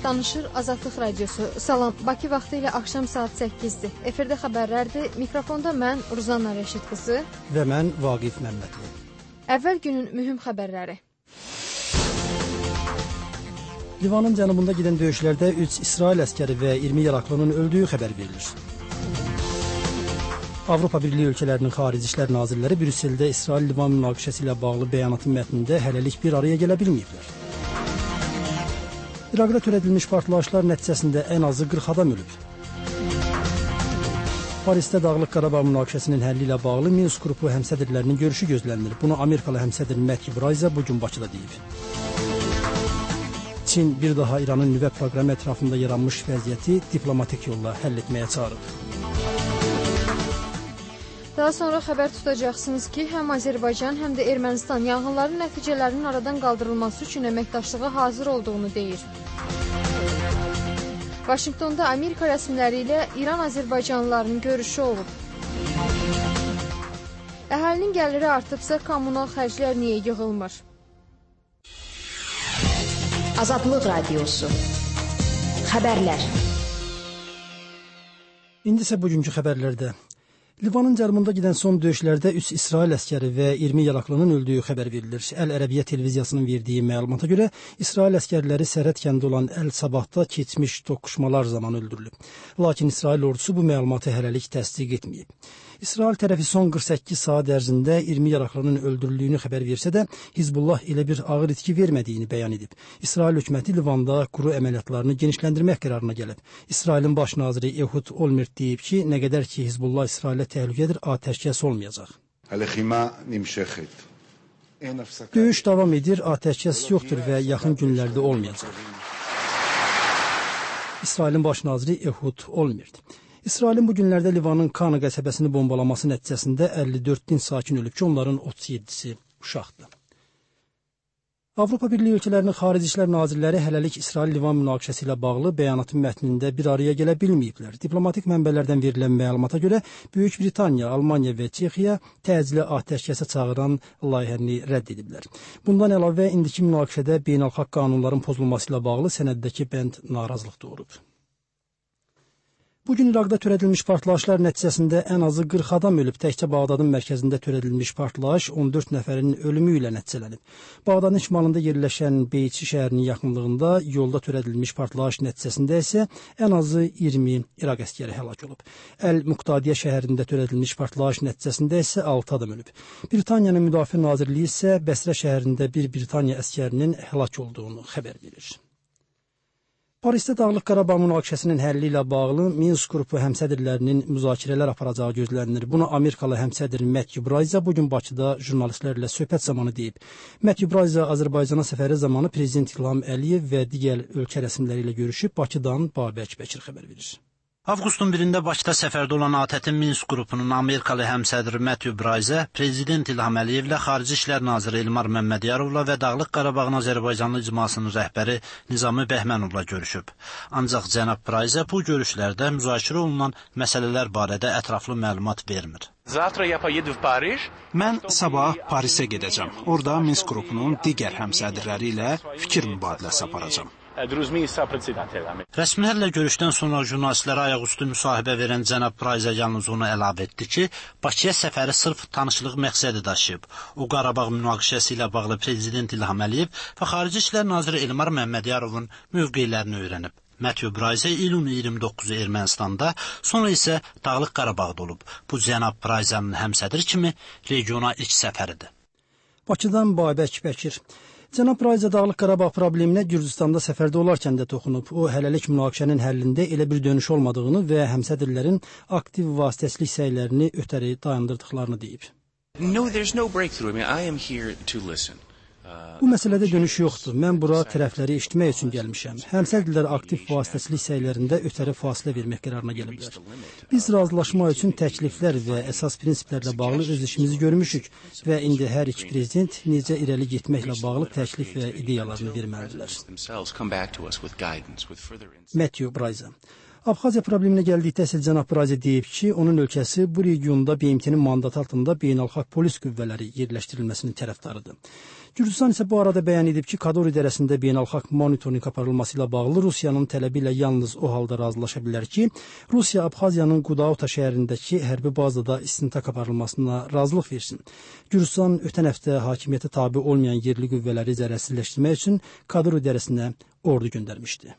Danışır Azadlıq Radiosu. Salam, Bakı vaxtı ilə axşam saat 8-dir. Efirdə xəbərlərdir. Mikrofonda mən Ruzanna Rəşid qızı və mən Vaqif Məmmədli. Əvvəl günün mühüm xəbərləri. Livanın cənubunda gedən döyüşlərdə 3 İsrail əskəri və 20 yaraklının öldüyü xəbər verilir. Avropa Birliyi ölkələrinin xarici işlər nazirləri Brüsseldə İsrail-Livan münaqişəsi ilə bağlı bəyanatın mətnində hələlik bir araya gələ bilməyiblər. İraqda törədilmiş partlayışlar nəticəsində ən azı 40 adam ölüb. Parisdə Dağlıq Qarabağ münaqişəsinin həlli ilə bağlı Minsk qrupu həmsədrlərinin görüşü gözlənilir. Bunu Amerikalı həmsədr Matthew Braiza bugün Bakıda deyib. Çin bir daha İranın nüvə proqramı ətrafında yaranmış vəziyyəti diplomatik yolla həll etməyə çağırıb. Daha sonra xəbər tutacaqsınız ki, həm Azərbaycan, həm də Ermənistan yanğınların nəticələrinin aradan qaldırılması üçün əməkdaşlığa hazır olduğunu deyir. Vaşinqtonda Amerika rəsmiləri ilə İran Azərbaycanlılarının görüşü olub. Əhalinin gəliri artıbsa, kommunal xərclər niyə yığılmır? Azadlıq Radiosu. Xəbərlər. İndi isə bugünkü xəbərlərdə. Livanın cənubunda gedən son döyüşlərdə 3 İsrail əskəri və 20 yaraklının öldüyü xəbər verilir. Əl-Ərəbiyyə televiziyasının verdiyi məlumata görə İsrail əskərləri Sərhəd kəndi olan Əl-Sabahda keçmiş toqquşmalar zamanı öldürülüb. Lakin İsrail ordusu bu məlumatı hələlik təsdiq etməyib. İsrail tərəfi son 48 saat ərzində 20 yaraklının öldürüldüyünü xəbər versə də, Hizbullah elə bir ağır itki vermədiyini bəyan edib. İsrail hökuməti Livanda quru əməliyyatlarını genişləndirmək qərarına gəlib. İsrailin baş naziri Ehud Olmert deyib ki, nə qədər ki Hizbullah İsrailə təhlükədir, atəşkəs olmayacaq. Döyüş davam edir, atəşkəs yoxdur və yaxın günlərdə olmayacaq. İsrailin baş naziri Ehud Olmert. İsrailin bu günlərdə Livanın Kana qəsəbəsini bombalaması nəticəsində 54 din sakin ölüb ki, onların 37-si uşaqdır. Avropa Birliyi ölkələrinin xarici işlər nazirləri hələlik İsrail-Livan münaqişəsi ilə bağlı bəyanatın mətnində bir araya gələ bilməyiblər. Diplomatik mənbələrdən verilən məlumata görə Böyük Britaniya, Almaniya və Çexiya təcili atəşkəsə çağıran layihəni rədd ediblər. Bundan əlavə indiki münaqişədə beynəlxalq qanunların pozulması ilə bağlı sənəddəki bənd narazılıq doğurub. Bugün İraqda törədilmiş partlayışlar nəticəsində ən azı 40 adam ölüb. Təkcə Bağdadın mərkəzində törədilmiş partlayış 14 nəfərin ölümü ilə nəticələnib. Bağdadın şimalında yerləşən Beyçi şəhərinin yaxınlığında yolda törədilmiş partlayış nəticəsində isə ən azı 20 İraq əskəri həlak olub. Əl-Muqtadiyə şəhərində törədilmiş partlayış nəticəsində isə 6 adam ölüb. Britaniyanın Müdafiə Nazirliyi isə Bəsrə şəhərində bir Britaniya əskərinin həlak olduğunu xəbər verir. Parisdə Dağlıq Qarabağ münaqişəsinin həlli ilə bağlı Minsk qrupu həmsədrlərinin müzakirələr aparacağı gözlənilir. Bunu Amerikalı həmsədr Matthew Braiza bugün Bakıda jurnalistlərlə söhbət zamanı deyib. Matthew Braiza Azərbaycana səfəri zamanı Prezident İlham Əliyev və digər ölkə rəsmiləri ilə görüşüb Bakıdan Babək Bəkir xəbər verir. Avqustun 1-də Bakıda səfərdə olan ATƏT-in Minsk qrupunun Amerikalı həmsədri Matthew Braiza Prezident İlham Əliyevlə Xarici İşlər Naziri Elmar Məmmədyarovla və Dağlıq Qarabağın Azərbaycanlı icmasının rəhbəri Nizami Bəhmənovla görüşüb. Ancaq cənab Braiza bu görüşlərdə müzakirə olunan məsələlər barədə ətraflı məlumat vermir. Mən sabah Parisə gedəcəm. Orada Minsk qrupunun digər həmsədrləri ilə fikir mübadiləsi aparacam. Rəsmilərlə görüşdən sonra jurnalistlərə ayaqüstü müsahibə verən cənab Braiza yalnız onu əlavə etdi ki, Bakıya səfəri sırf tanışlıq məqsədi daşıyıb. O, Qarabağ münaqişəsi ilə bağlı Prezident İlham Əliyev və Xarici İşlər Naziri Elmar Məmmədyarovun mövqeylərini öyrənib. Matthew Braiza iyulun 29-u Ermənistanda, sonra isə Dağlıq Qarabağda olub. Bu cənab Braizanın həmsədri kimi regiona ilk səfəridir. Bakıdan Babək Bəkir. Cənab Braiza Dağlıq Qarabağ probleminə Gürcüstanda səfərdə olarkən də toxunub. O, hələlik münaqişənin həllində elə bir dönüş olmadığını və həmsədrlərin aktiv vasitəçilik səylərini ötəri dayandırdıqlarını deyib. No, there's no breakthrough. I am here to listen. Bu məsələdə dönüş yoxdur. Mən bura tərəfləri eşitmək üçün gəlmişəm. Həmsədrlər aktiv vasitəçilik səylərində ötəri fasilə vermək qərarına gəliblər. Biz razılaşma üçün təkliflər və əsas prinsiplərlə bağlı öz işimizi görmüşük və indi hər iki prezident necə irəli getməklə bağlı təklif və ideyalarını verməlidirlər. Matthew Braiza. Abxaziya probleminə gəldikdə isə cənab Braiza deyib ki, onun ölkəsi bu regionda BMT-nin mandatı altında beynəlxalq polis qüvvələri yerləşdirilməsinin tərəfdarıdır. Gürcüstan isə bu arada bəyan edib ki, Kadori dərəsində beynəlxalq monitorinq aparılması ilə bağlı Rusiyanın tələbi ilə yalnız o halda razılaşa bilər ki, Rusiya Abxaziyanın Qudauta şəhərindəki hərbi bazada istintaq aparılmasına razılıq versin. Gürcüstan ötən həftə hakimiyyətə tabe olmayan yerli qüvvələri zərərsizləşdirmək üçün Kadori dərəsinə ordu göndərmişdi.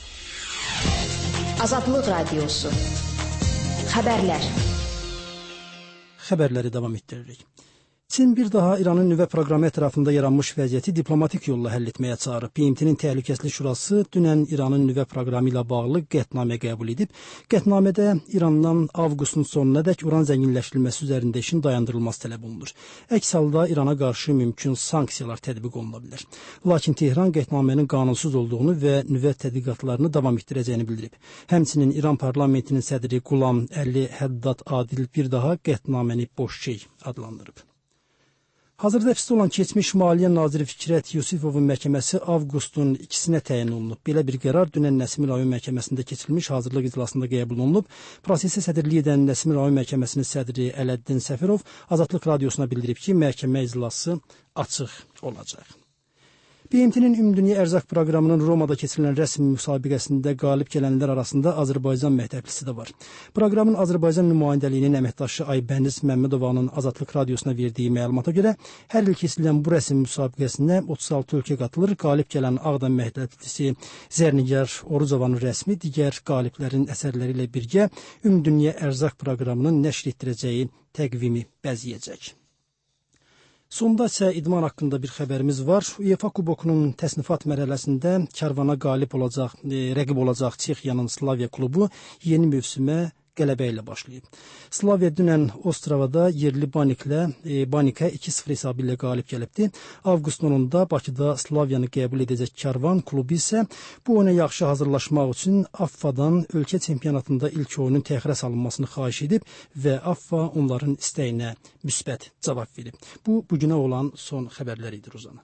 Azadlıq Radiosu. Xəbərlər. Xəbərləri davam etdiririk. Çin bir daha İranın nüvə proqramı ətrafında yaranmış vəziyyəti diplomatik yolla həll etməyə çağırıb. BMT-nin Təhlükəsizlik Şurası dünən İranın nüvə proqramı ilə bağlı qətnamə qəbul edib. Qətnamədə İrandan avqustun sonunadək uran zənginləşdirilməsi üzərində işin dayandırılması tələb olunur. Əks halda İrana qarşı mümkün sanksiyalar tətbiq oluna bilər. Lakin Tehran qətnamənin qanunsuz olduğunu və nüvə tədqiqatlarını davam etdirəcəyini bildirib. Həmçinin İran parlamentinin sədri Qulam Əli Həddad Adil bir daha qətnaməni boş şey adlandırıb. Hazırda həbsdə olan keçmiş Maliyyə Naziri Fikrət Yusifovun məhkəməsi avqustun 2-sinə təyin olunub. Belə bir qərar dünən Nəsimi rayon məhkəməsində keçirilmiş hazırlıq iclasında qəbul olunub. Prosesə sədrlik edən Nəsimi rayon məhkəməsinin sədri Ələddin Səfirov Azadlıq Radiosuna bildirib ki, məhkəmə iclası açıq olacaq. BMT-nin Ümumdünya Ərzaq proqramının Romada keçirilən rəsmi müsabiqəsində qalib gələnlər arasında Azərbaycan məktəblisi də var. Proqramın Azərbaycan nümayəndəliyinin əməkdaşı Aybəniz Məmmədovanın Azadlıq Radiosuna verdiyi məlumata görə hər il keçirilən bu rəsmi müsabiqəsinə 36 ölkə qatılır. Qalib gələn Ağdam məktəblisi Zərnigar Orucovanın rəsmi digər qaliblərin əsərləri ilə birgə Ümumdünya Ərzaq proqramının nəşr etdirəcəyi təqvimi bəzəyəcək. Sonda isə idman haqqında bir xəbərimiz var. UEFA Kubokunun təsnifat mərhələsində karvana rəqib olacaq Çexiyanın Slavia klubu yeni mövsümə qələbə ilə başlayıb. Slavia dünən Ostravada yerli Banikə 2-0 hesabı ilə qalib gəlibdi. Avqustun 10-da Bakıda Slaviyanı qəbul edəcək Karvan klubu isə bu oyuna yaxşı hazırlaşmaq üçün AFFA-dan ölkə çempionatında ilk oyunun təxirə salınmasını xahiş edib və AFFA onların istəyinə müsbət cavab verib. Bu bugünə olan son xəbərlər idi Rozana.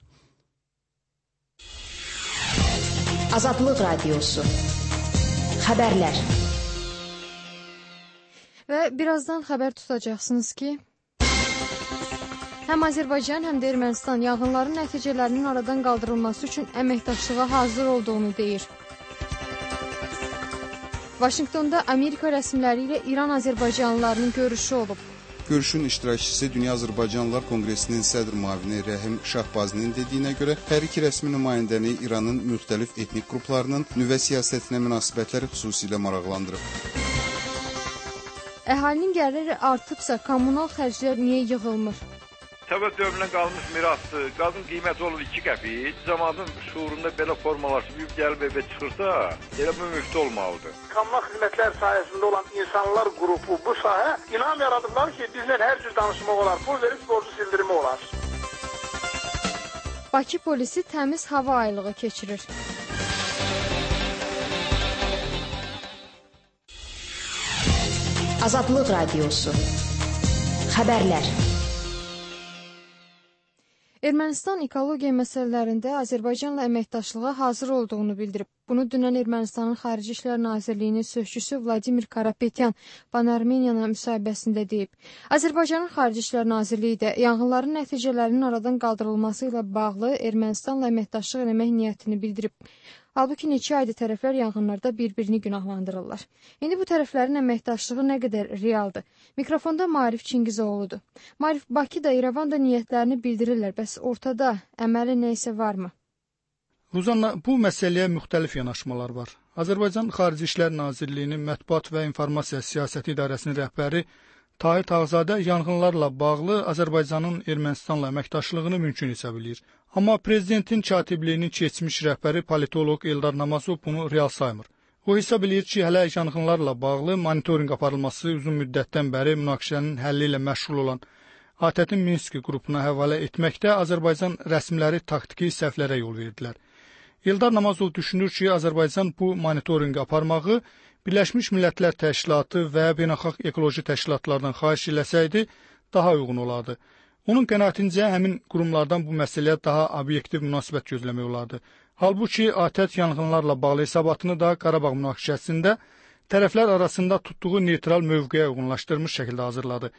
Azadlıq Radiosu. Xəbərlər. Və birazdan xəbər tutacaqsınız ki, həm Azərbaycan, həm də Ermənistan yanğınların nəticələrinin aradan qaldırılması üçün əməkdaşlığa hazır olduğunu deyir. Vaşinqtonda Amerika rəsmiləri ilə İran azərbaycanlılarının görüşü olub. Görüşün iştirakçısı Dünya Azərbaycanlılar Konqresinin sədr müavini Rəhim Şahbazinin dediyinə görə hər iki rəsmi nümayəndəni İranın müxtəlif etnik qruplarının nüvə siyasətinə münasibətləri xüsusilə maraqlandırıb. Əhalinin gəliri artıbsa, kommunal xərclər niyə yığılmır? Sovet dövründən qalmış mirasdır. Qazın qiyməti olur 2 qəpik. Cəmaatın şuurunda belə formalaşıb gəlib evə çıxırsa, elə bu müftə olmalıdır. Kommunal xidmətlər sayəsində olan insanlar qrupu bu sahə inam yaradıblar ki, bizlə hər cür danışmaq olar, pul verib borcu sildirmək olar. Bakı polisi təmiz hava aylığı keçirir. Azadlıq Radiosu. Xəbərlər. Ermənistan ekologiya məsələlərində Azərbaycanla əməkdaşlığa hazır olduğunu bildirib. Bunu dünən Ermənistanın Xarici İşlər Nazirliyinin sözçüsü Vladimir Karapetyan Pan-Armeniya müsahibəsində deyib. Azərbaycanın Xarici İşlər Nazirliyi də yanğınların nəticələrinin aradan qaldırılması ilə bağlı Ermənistanla əməkdaşlıq etmək niyyətini bildirib. Halbuki neçə aydır tərəflər yanğınlarda bir-birini günahlandırırlar. İndi bu tərəflərin əməkdaşlığı nə qədər realdır? Mikrofonda Maarif Çingizoğludur. Maarif, Bakı da, İrəvan da niyyətlərini bildirirlər, bəs ortada əməli nə isə varmı? Ruzanna, bu məsələyə müxtəlif yanaşmalar var. Azərbaycan Xarici İşlər Nazirliyinin Mətbuat və İnformasiya Siyasəti İdarəsinin rəhbəri Tahir Tağzadə yanğınlarla bağlı Azərbaycanın Ermənistanla əməkdaşlığını mümkün hesab edir. Amma prezidentin katibliyinin keçmiş rəhbəri politoloq Eldar Namazov bunu real saymır. O hesab edir ki, hələ yanğınlarla bağlı monitorinq aparılması uzun müddətdən bəri münaqişənin həlli ilə məşğul olan ATƏT-in Minsk qrupuna həvalə etməkdə Azərbaycan rəsmiləri taktiki səhvlərə yol verdilər. Eldar Namazov düşünür ki, Azərbaycan bu monitorinqi aparmağı Birləşmiş Millətlər Təşkilatı və beynəlxalq ekoloji təşkilatlardan xahiş eləsəydi, daha uyğun olardı. Onun qənaətincə həmin qurumlardan bu məsələyə daha obyektiv münasibət gözləmək olardı. Halbuki ATƏT yanğınlarla bağlı hesabatını da Qarabağ münaqişəsində tərəflər arasında tutduğu neytral mövqeyə uyğunlaşdırmış şəkildə hazırladı.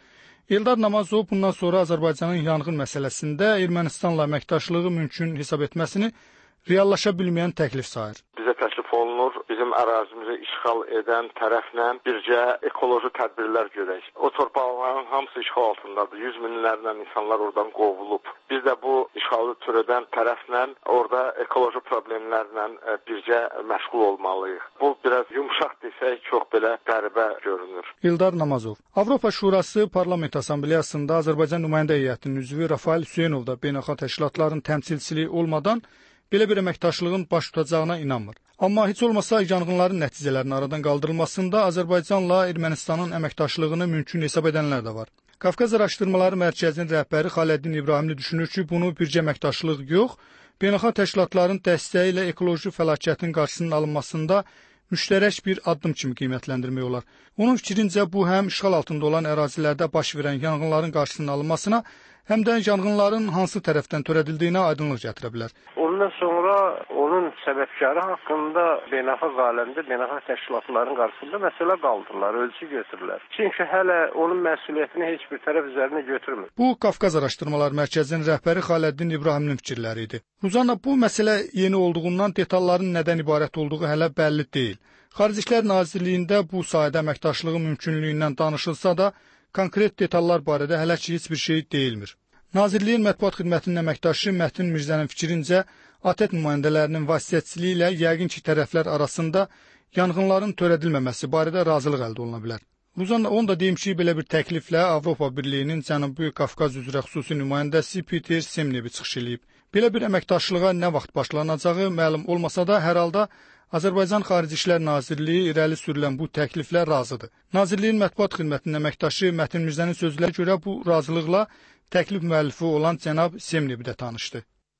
Eldar Namazov bundan sonra Azərbaycanın yanğın məsələsində Ermənistanla əməkdaşlığı mümkün hesab etməsini reallaşa bilməyən təklif sayır. Bizə təklif olunur, bizim ərazimizi işğal edən tərəflə bircə ekoloji tədbirlər görək. O torpaqların hamısı işğal altındadır. 100 minlərlə insanlar oradan qovulub. Biz də bu işğalı törədən tərəflə orada ekoloji problemlərlə bircə məşğul olmalıyıq. Bu biraz yumşaq desək, çox belə qəribə görünür. Eldar Namazov. Avropa Şurası Parlament Assambleyasında Azərbaycan nümayəndə heyətinin üzvü Rafael Hüseynov da beynəlxalq təşkilatların təmsilçiliyi olmadan belə bir əməkdaşlığın baş tutacağına inanmır. Amma heç olmasa yanğınların nəticələrinin aradan qaldırılmasında Azərbaycanla Ermənistanın əməkdaşlığını mümkün hesab edənlər də var. Qafqaz Araşdırmaları Mərkəzinin rəhbəri Xaləddin İbrahimli düşünür ki, bunu bircə əməkdaşlıq yox, beynəlxalq təşkilatların dəstəyi ilə ekoloji fəlakətin qarşısının alınmasında müştərək bir addım kimi qiymətləndirmək olar. Onun fikrincə bu həm işğal altında olan ərazilərdə baş verən yanğınların qarşısının alınmasına, həm də yanğınların hansı tərəfdən törədildiyinə aydınlıq gətirə bilər. Ondan sonra onun səbəbkarı haqqında beynəlxalq aləmdə, beynəlxalq təşkilatların qarşısında məsələ qaldırırlar, ölçü götürürlər. Çünki hələ onun məsuliyyətini heç bir tərəf üzərinə götürmür. Bu, Qafqaz Araşdırmaları Mərkəzinin rəhbəri Xaləddin İbrahimlinin fikirləri idi. Ruzanna, bu məsələ yeni olduğundan detalların nədən ibarət olduğu hələ bəlli deyil. Xarici İşlər Nazirliyində bu sayədə əməkdaşlığın mümkünlüyündən danışılsa da, konkret detallar barədə hələ ki heç bir şey deyilmir. Nazirliyin mətbuat xidmətinin əməkdaşı Mətin Mirzənin fikrincə, ATƏT nümayəndələrinin vasitəçiliyi ilə yəqin ki, tərəflər arasında yanğınların törədilməməsi barədə razılıq əldə oluna bilər. Ruzanna, onu da deyim ki, belə bir təkliflə Avropa Birliyinin Cənubi Qafqaz üzrə xüsusi nümayəndəsi Peter Semnevi çıxış edib. Belə bir əməkdaşlığa nə vaxt başlanacağı məlum olmasa da, hər halda Azərbaycan Xarici İşlər Nazirliyi irəli sürülən bu təkliflə razıdır. Nazirliyin mətbuat xidmətinin əməkdaşı Mətin Mirzənin sözlərinə görə bu razılıqla təklif müəllifi olan cənab Semnevi də tanışdı.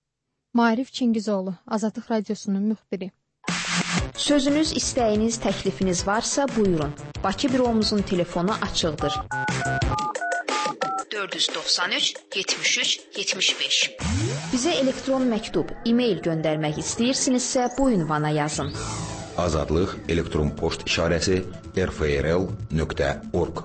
Maarif Çingizoğlu, Azadlıq Radiosunun müxbiri. Sözünüz, istəyiniz, təklifiniz varsa buyurun. Bakı büromuzun telefonu açıqdır. 493 73 75. Bizə elektron məktub, e-mail göndərmək istəyirsinizsə bu ünvana yazın. Azadlıq elektron poçt işarəsi rfrl.org.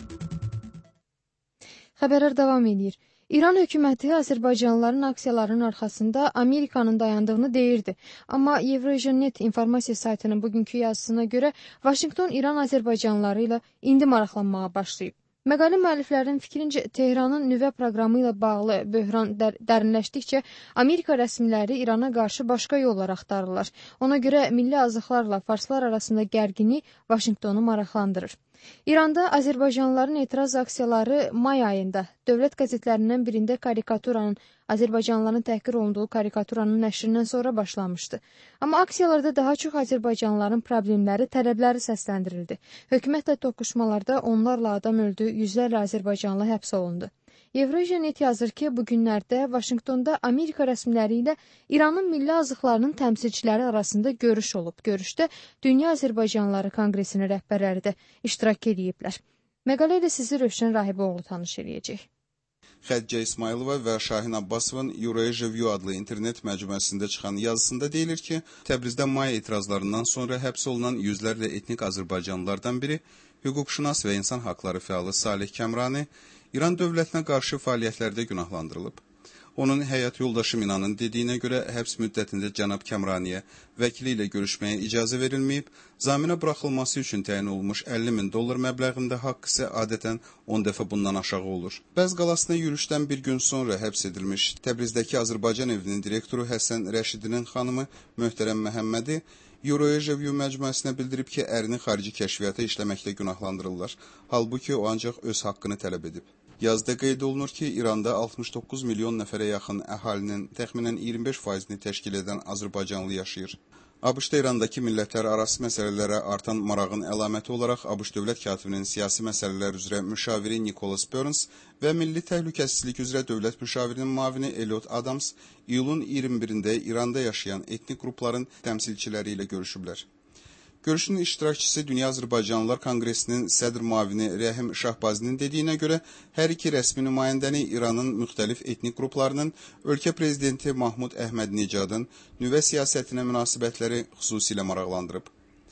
Xəbərlər davam edir. İran hökuməti Azərbaycanlıların aksiyalarının arxasında Amerikanın dayandığını deyirdi. Amma Eurovision.net informasiya saytının bugünkü yazısına görə Vaşinqton İran Azərbaycanlıları ilə indi maraqlanmağa başlayıb. Məqalə müəlliflərinin fikrincə Tehranın nüvə proqramı ilə bağlı böhran dərinləşdikcə Amerika rəsmiləri İrana qarşı başqa yollar axtarırlar. Ona görə milli azıqlarla farslar arasında gərginlik Vaşinqtonu maraqlandırır. İranda Azərbaycanlıların etiraz aksiyaları may ayında dövlət qəzetlərindən birində karikaturanın, Azərbaycanlıların təhqir olunduğu karikaturanın nəşrindən sonra başlamışdı. Amma aksiyalarda daha çox Azərbaycanlıların problemləri, tələbləri səsləndirildi. Hökumətlə toqquşmalarda onlarla adam öldü, yüzlərlə Azərbaycanlı həbs olundu. Eurovision.net yazır ki, bu günlərdə Vaşinqtonda Amerika rəsmiləri ilə İranın milli azıqlarının təmsilçiləri arasında görüş olub. Görüşdə Dünya Azərbaycanlıları Konqresinin rəhbərləri də iştirak ediblər. Məqalə ilə sizi Rövşən Rahiboğlu tanış edəcək. Xədicə İsmailova və Şahin Abbasovun Eurasia View adlı internet məcmuəsində çıxan yazısında deyilir ki, Təbrizdə may etirazlarından sonra həbs olunan yüzlərlə etnik Azərbaycanlılardan biri, hüquqşünas və insan haqları fəalı Salih Kəmrani, İran dövlətinə qarşı fəaliyyətlərdə günahlandırılıb. Onun həyat yoldaşı Minanın dediyinə görə həbs müddətində cənab Kəmraniyə vəkili ilə görüşməyə icazə verilməyib, zaminə buraxılması üçün təyin olunmuş $50.000 məbləğində haqq isə adətən 10 dəfə bundan aşağı olur. Bəz qalasına yürüşdən bir gün sonra həbs edilmiş Təbrizdəki Azərbaycan evinin direktoru Həsən Rəşidinin xanımı Möhtərəm Məhəmmədi Eurasia View məcmuəsinə bildirib ki, ərini xarici kəşfiyyata işləməklə günahlandırırlar, halbuki o ancaq öz haqqını tələb edib. Yazda qeyd olunur ki, İranda 69 milyon nəfərə yaxın əhalinin təxminən 25%-ni təşkil edən Azərbaycanlı yaşayır. ABŞ-da İrandakı millətlər arası məsələlərə artan marağın əlaməti olaraq ABŞ dövlət katibinin siyasi məsələlər üzrə müşaviri Nicholas Burns və milli təhlükəsizlik üzrə dövlət müşavirinin müavini Elliot Adams iyulun 21-də İranda yaşayan etnik qrupların təmsilçiləri ilə görüşüblər. Görüşün iştirakçısı Dünya Azərbaycanlılar Konqresinin sədr müavini Rəhim Şahbazinin dediyinə görə, hər iki rəsmi nümayəndəni İranın müxtəlif etnik qruplarının ölkə prezidenti Mahmud Əhməd Necadın nüvə siyasətinə münasibətləri xüsusilə maraqlandırıb.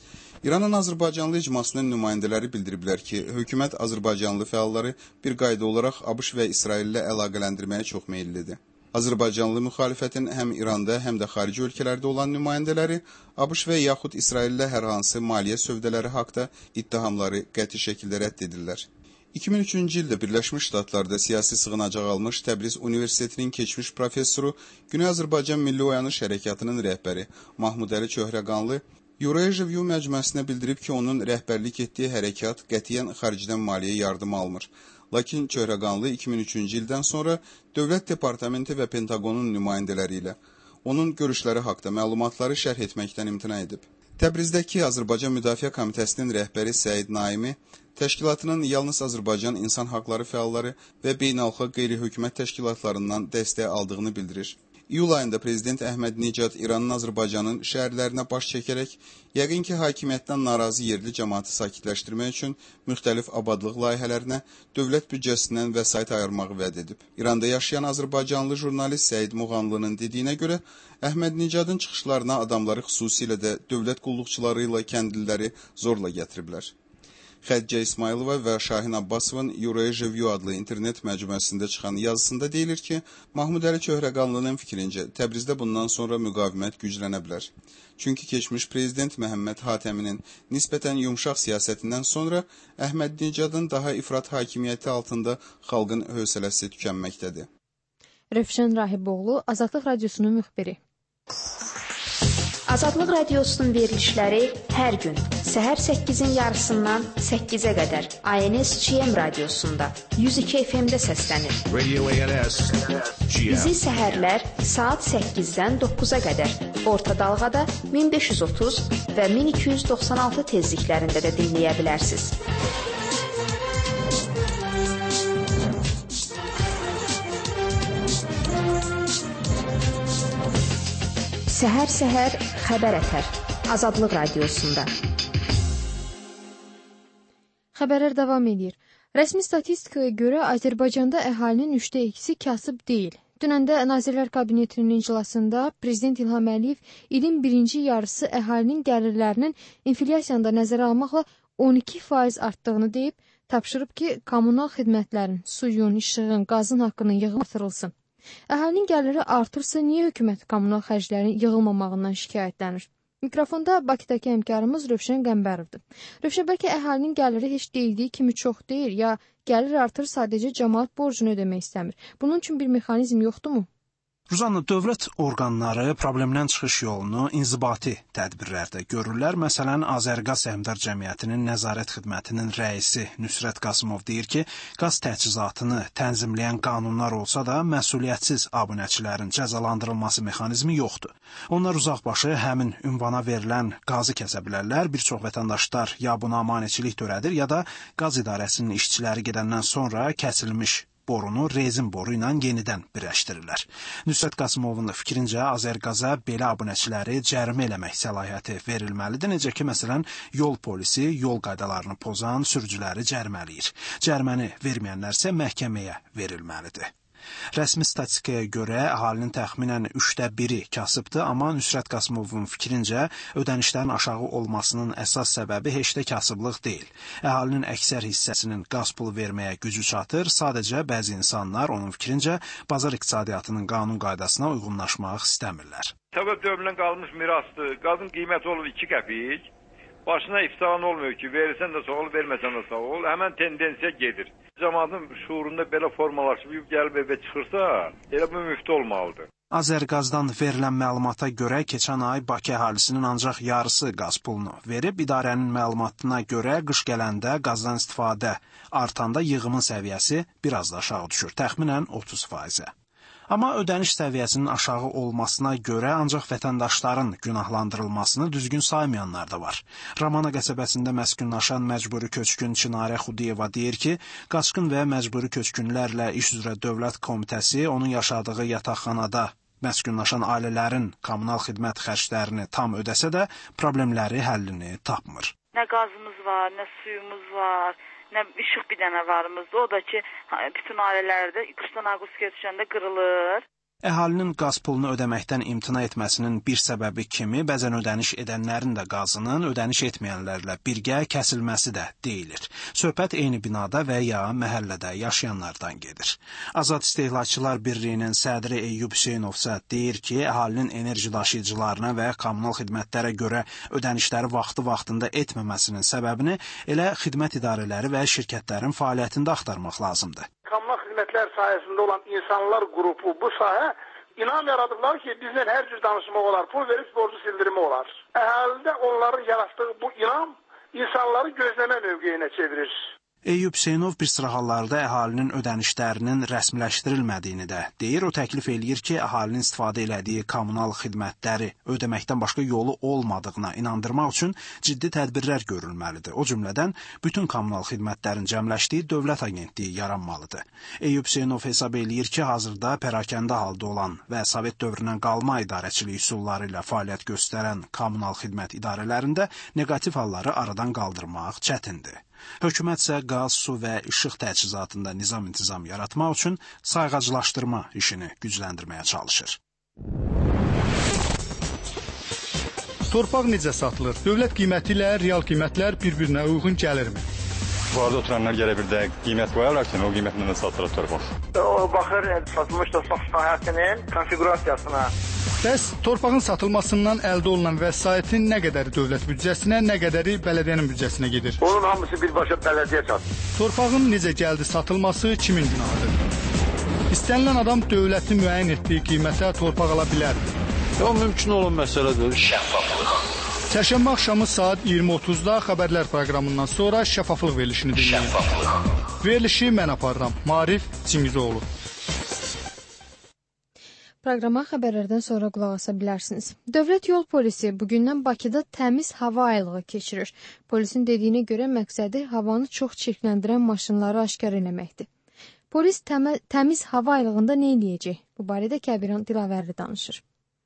İranın Azərbaycanlı icmasının nümayəndələri bildiriblər ki, hökumət Azərbaycanlı fəalları bir qayda olaraq ABŞ və İsraillə əlaqələndirməyə çox meyillidir. Azərbaycanlı müxalifətin həm İranda, həm də xarici ölkələrdə olan nümayəndələri ABŞ və yaxud İsraillə hər hansı maliyyə sövdələri haqda ittihamları qəti şəkildə rədd edirlər. 2003-cü ildə Birləşmiş Ştatlarda siyasi sığınacaq almış Təbriz Universitetinin keçmiş professoru, Güney Azərbaycan Milli Oyanış Hərəkatının rəhbəri Mahmud Əli Çöhrəqanlı Euro-Review məcmuəsinə bildirib ki, onun rəhbərlik etdiyi hərəkat qətiyyən xaricdən maliyyə yardımı almır. Lakin Çöhrəqanlı 2003-cü ildən sonra Dövlət Departamenti və Pentagonun nümayəndələri ilə onun görüşləri haqda məlumatları şərh etməkdən imtina edib. Təbrizdəki Azərbaycan Müdafiə Komitəsinin rəhbəri Səid Naimi təşkilatının yalnız Azərbaycan insan haqları fəalları və beynəlxalq qeyri-hökumət təşkilatlarından dəstək aldığını bildirir. İyul ayında Prezident Əhməd Nicad İranın Azərbaycanın şəhərlərinə baş çəkərək, yəqin ki, hakimiyyətdən narazı yerli cəmaatı sakitləşdirmək üçün müxtəlif abadlıq layihələrinə dövlət büdcəsindən vəsait ayırmağı vəd edib. İranda yaşayan Azərbaycanlı jurnalist Səid Muğanlının dediyinə görə, Əhməd Nicadın çıxışlarına adamları xüsusilə də dövlət qulluqçuları ilə kəndliləri zorla gətiriblər. Xədicə İsmailova və Şahin Abbasovun Euro-Review adlı internet məcmuəsində çıxan yazısında deyilir ki, Mahmud Əli Çöhrəqanlının fikrincə Təbrizdə bundan sonra müqavimət güclənə bilər. Çünki keçmiş prezident Məhəmməd Hatəminin nisbətən yumşaq siyasətindən sonra Əhməd Nicadın daha ifrat hakimiyyəti altında xalqın hövsələsi tükənməkdədir. Rövşən Rahiboğlu, Azadlıq Radiosunun müxbiri. Azadlıq Radiosunun verilişləri hər gün səhər 8-in yarısından 8-ə qədər ANS-GM radiosunda 102 FM-də səslənir. Radio ANS, GM. Bizi səhərlər saat 8-dən 9-a qədər orta dalğada 1530 və 1296 tezliklərində də dinləyə bilərsiniz. Səhər-səhər xəbər ətər Azadlıq Radiosunda. Xəbərlər davam edir. Rəsmi statistikaya görə Azərbaycanda əhalinin 2/3-i kasıb deyil. Dünəndə Nazirlər Kabinetinin iclasında Prezident İlham Əliyev ilin birinci yarısı əhalinin gəlirlərinin inflyasiyanda nəzərə almaqla 12% artdığını deyib, tapşırıb ki, kommunal xidmətlərin, suyun, işığın, qazın haqqının yığımı artırılsın. Əhalinin gəliri artırsa, niyə hökumət kommunal xərclərin yığılmamağından şikayətlənir? Mikrofonda Bakıdakı həmkarımız Rövşən Qəmbərovdur. Rövşən, bəlkə əhalinin gəliri heç deyildiyi kimi çox deyil, ya gəlir artır, sadəcə cəmaət borcunu ödəmək istəmir. Bunun üçün bir mexanizm yoxdurmu? Ruzanlı, dövlət orqanları problemdən çıxış yolunu inzibati tədbirlərdə görürlər. Məsələn, Azərqaz Səhmdar Cəmiyyətinin Nəzarət Xidmətinin rəisi Nüsrət Qasımov deyir ki, qaz təchizatını tənzimləyən qanunlar olsa da məsuliyyətsiz abunəçilərin cəzalandırılması mexanizmi yoxdur. Onlar uzaqbaşı həmin ünvana verilən qazı kəsə bilərlər. Bir çox vətəndaşlar ya buna maneçilik törədir, ya da qaz idarəsinin işçiləri gedəndən sonra kəsilmiş borunu rezin boru ilə yenidən birləşdirirlər. Nüsrət Qasımovun fikrincə Azərqaza belə abunəçiləri cərimə eləmək səlahiyyəti verilməlidir. Necə ki, məsələn, yol polisi yol qaydalarını pozan sürücüləri cərimələyir. Cəriməni verməyənlər isə məhkəməyə verilməlidir. Rəsmi statistikaya görə əhalinin təxminən 1/3-i kasıbdır, amma Nüsrət Qasımovun fikrincə ödənişlərin aşağı olmasının əsas səbəbi heç də kasıblıq deyil. Əhalinin əksər hissəsinin qaz pulu verməyə gücü çatır, sadəcə bəzi insanlar onun fikrincə bazar iqtisadiyyatının qanun qaydasına uyğunlaşmaq istəmirlər. Səbəb dövründən qalmış mirasdır. Qazın qiyməti olur 2 qəpik. Başına iftiran olmuyor ki, verirsən də sağ ol, verməsən də sağ ol. Həmən tendensiya gedir. Cəmaatın şuurunda belə formalaşıb gəlib evə çıxırsa, elə bu müftə olmalıdır. Azərqazdan verilən məlumata görə keçən ay Bakı əhalisinin ancaq yarısı qaz pulunu verib. İdarənin məlumatına görə qış gələndə qazdan istifadə artanda yığımın səviyyəsi biraz da aşağı düşür, təxminən 30%-ə. Amma ödəniş səviyyəsinin aşağı olmasına görə ancaq vətəndaşların günahlandırılmasını düzgün saymayanlar da var. Ramana qəsəbəsində məskunlaşan məcburi köçkün Çinarə Xudiyeva deyir ki, qaçqın və məcburi köçkünlərlə iş üzrə Dövlət Komitəsi onun yaşadığı yataqxanada məskunlaşan ailələrin kommunal xidmət xərclərini tam ödəsə də problemləri həllini tapmır. Nə qazımız var, nə suyumuz var, nə işıq bir dənə varımızdır. O da ki, bütün ailələrdə qışdan avqustaya düşəndə qırılır. Əhalinin qaz pulunu ödəməkdən imtina etməsinin bir səbəbi kimi bəzən ödəniş edənlərin də qazının ödəniş etməyənlərlə birgə kəsilməsi də deyilir. Söhbət eyni binada və ya məhəllədə yaşayanlardan gedir. Azad İstehlakçılar Birliyinin sədri Eyyub Hüseynov isə deyir ki, əhalinin enerji daşıyıcılarına və kommunal xidmətlərə görə ödənişləri vaxtında etməməsinin səbəbini elə xidmət idarələri və şirkətlərin fəaliyyətində axtarmaq lazımdır. Kommunal xidmətlər sayəsində olan insanlar qrupu bu sahə inam yaradıblar ki, bizdən hər cür danışmaq olar, pul verib borcu sildirmə olar. Əhalidə onların yaratdığı bu inam insanları gözləmə mövqeyinə çevirir. Eyyub Hüseynov bir sıra hallarda əhalinin ödənişlərinin rəsmiləşdirilmədiyini də deyir. O təklif eləyir ki, əhalinin istifadə elədiyi kommunal xidmətləri ödəməkdən başqa yolu olmadığına inandırmaq üçün ciddi tədbirlər görülməlidir. O cümlədən bütün kommunal xidmətlərin cəmləşdiyi dövlət agentliyi yaranmalıdır. Eyyub Hüseynov hesab eləyir ki, hazırda pərakəndə halda olan və Sovet dövründən qalma idarəçilik üsulları ilə fəaliyyət göstərən kommunal xidmət idarələrində neqativ halları aradan qaldırmaq çətindir. Hökumət isə qaz, su və işıq təchizatında nizam-intizam yaratmaq üçün sayğacılaşdırma işini gücləndirməyə çalışır. Torpaq necə satılır? Dövlət qiyməti ilə real qiymətlər bir-birinə uyğun gəlirmi? Bu arada oturanlar gələ bir də qiymət qoyarlar ki, o qiymətlə də satılır torpaq. O baxır satılmış torpaq sahəsinin konfigurasiyasına. Bəs torpağın satılmasından əldə olunan vəsaitin nə qədəri dövlət büdcəsinə, nə qədəri bələdiyyənin büdcəsinə gedir? Onun hamısı birbaşa bələdiyyə çatır. Torpağın necə gəldi satılması kimin günahıdır? İstənilən adam dövlətin müəyyən etdiyi qiymətə torpaq ala bilər. O mümkün olan məsələdir. Şəffaflıq. Çərşənbə axşamı saat 20:30-da xəbərlər proqramından sonra şəffaflıq verilişini dinləyin. Şəffaflıq. Verilişi mən aparıram. Maarif Çingizoğlu. Proqrama xəbərlərdən sonra qulaq asa bilərsiniz. Dövlət yol polisi bugündən Bakıda təmiz hava aylığı keçirir. Polisin dediyinə görə məqsədi havanı çox çirkləndirən maşınları aşkar eləməkdir. Polis təmiz hava aylığında nə edəcək? Bu barədə Kəbiran Dilavərli danışır.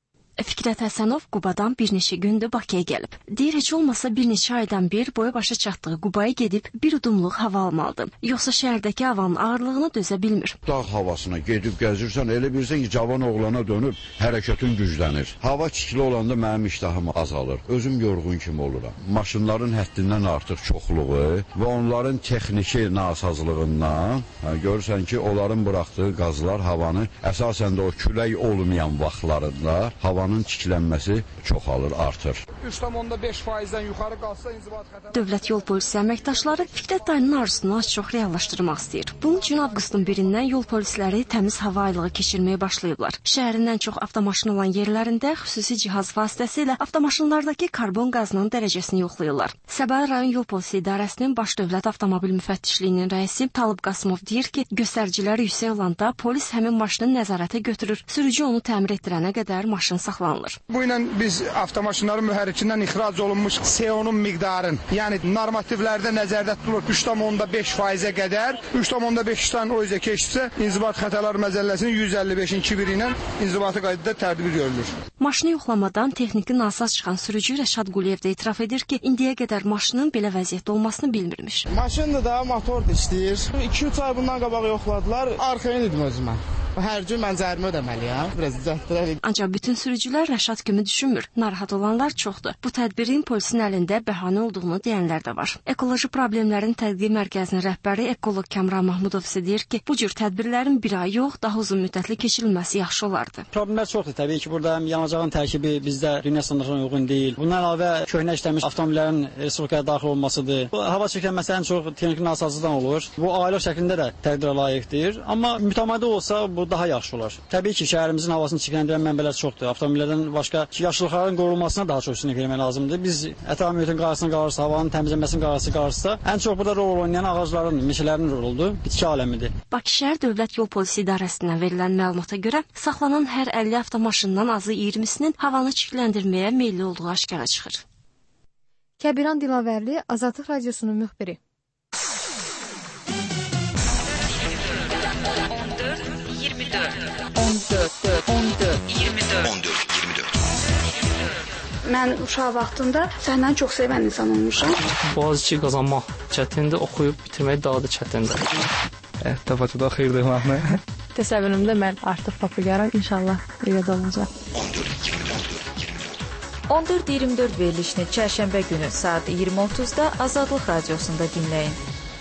Fikrət Həsənov Qubadan bir neçə gündür Bakıya gəlib. Deyir, heç olmasa bir neçə aydan bir boya başa çatdığı Qubaya gedib bir udumluq hava almalıdır. Yoxsa şəhərdəki havanın ağırlığına dözə bilmir. Dağ havasına gedib gəzirsən, elə bilirsən ki, cavan oğlana dönüb hərəkətin güclənir. Hava çikli olanda mənim iştahım azalır. Özüm yorğun kimi oluram. Maşınların həddindən artıq çoxluğu və onların texniki nasazlığından görürsən ki, onların buraxdığı qazlar havanı əsasən də o külək olmayan vaxtlarında havanın çiklənməsi çoxalır, artır. 3,5%-dən yuxarı qalsa inzibat xətər. Dövlət yol polisi əməkdaşları Fikrət dayının arzusunu az çox reallaşdırmaq istəyir. Bunun üçün avqustun 1-dən yol polisləri təmiz hava aylığı keçirməyə başlayıblar. Şəhərin ən çox avtomaşın olan yerlərində xüsusi cihaz vasitəsilə avtomaşınlardakı karbon qazının dərəcəsini yoxlayırlar. Səbail rayon yol polisi idarəsinin baş dövlət avtomobil müfəttişliyinin rəisi Talib Qasımov deyir ki, göstəriciləri yüksək olanda polis həmin maşını nəzarətə götürür. Sürücü onu təmir etdirənə qədər maşın saxlanır. Bu ilə biz avtomaşınların mühərrikindən ixrac olunmuş CO-nun miqdarın, yəni normativlərdə nəzərdə tutulur 3,5%-ə qədər, 3,5-dən o üzə keçsə, İnzibat Xətalar Məcəlləsinin 155-ci biri ilə inzibati qaydada tədbir görülür. Maşını yoxlamadan texniki nasaz çıxan sürücü Rəşad Quliyev də etiraf edir ki, indiyə qədər maşının belə vəziyyətdə olmasını bilmirmiş. Maşındır da, motor da işləyir. 2-3 ay bundan qabaq yoxladılar, arxaya idim özümə. Hər gün mən cərimə ödəməliyəm. Biraz düzəltdirək. Ancaq bütün sürücülər Rəşad kimi düşünmür. Narahat olanlar çoxdur. Bu tədbirin polisin əlində bəhanə olduğunu deyənlər də var. Ekoloji problemlərin tədqiq mərkəzinin rəhbəri ekoloq Kəmran Mahmudov isə deyir ki, bu cür tədbirlərin bir ay yox, daha uzun müddətli keçirilməsi yaxşı olardı. Problemlər çoxdur. Təbii ki, burada yanacağın tərkibi bizdə dünya standartlarına uyğun deyil. Bundan əlavə köhnə işləmiş avtomobillərin respublikaya daxil olmasıdır. Bu hava çirklənməsi ən çox texniki nasazlıqdan olur. Bu aylıq şəklində də təqdirə layiqdir. Amma mütəmadi olsa bu daha yaxşı olar. Təbii ki, şəhərimizin havasını çirkləndirən mənbələr çoxdur. Avtomobillərdən başqa yaşıllıqların qorunmasına daha çox üstünlük vermək lazımdır. Biz ətraf mühitin qarşısına qalırsa, havanın təmizlənməsinin qarşısı ən çox burada rol oynayan ağacların, meşələrin roludur, bitki aləmidir. Bakı şəhər Dövlət Yol Polisi İdarəsindən verilən məlumata görə saxlanan hər 50 avtomaşından azı 20-sinin havanı çirkləndirməyə meyilli olduğu aşkara çıxır. Kəbiran Dilavərli, Azadlıq Radiosunun müxbiri. 14-24 Mən uşaq vaxtında səhnəni çox sevən insan olmuşam. Boğaziçi qazanmaq çətindir, oxuyub bitirmək daha da çətindir. Təfəkkürdə xeyirdir məhnə. təsəvvürümdə mən artıq populyarım, inşallah elə də olacaq. 14-24 verilişini çərşənbə günü saat 20:30-da Azadlıq Radiosunda dinləyin.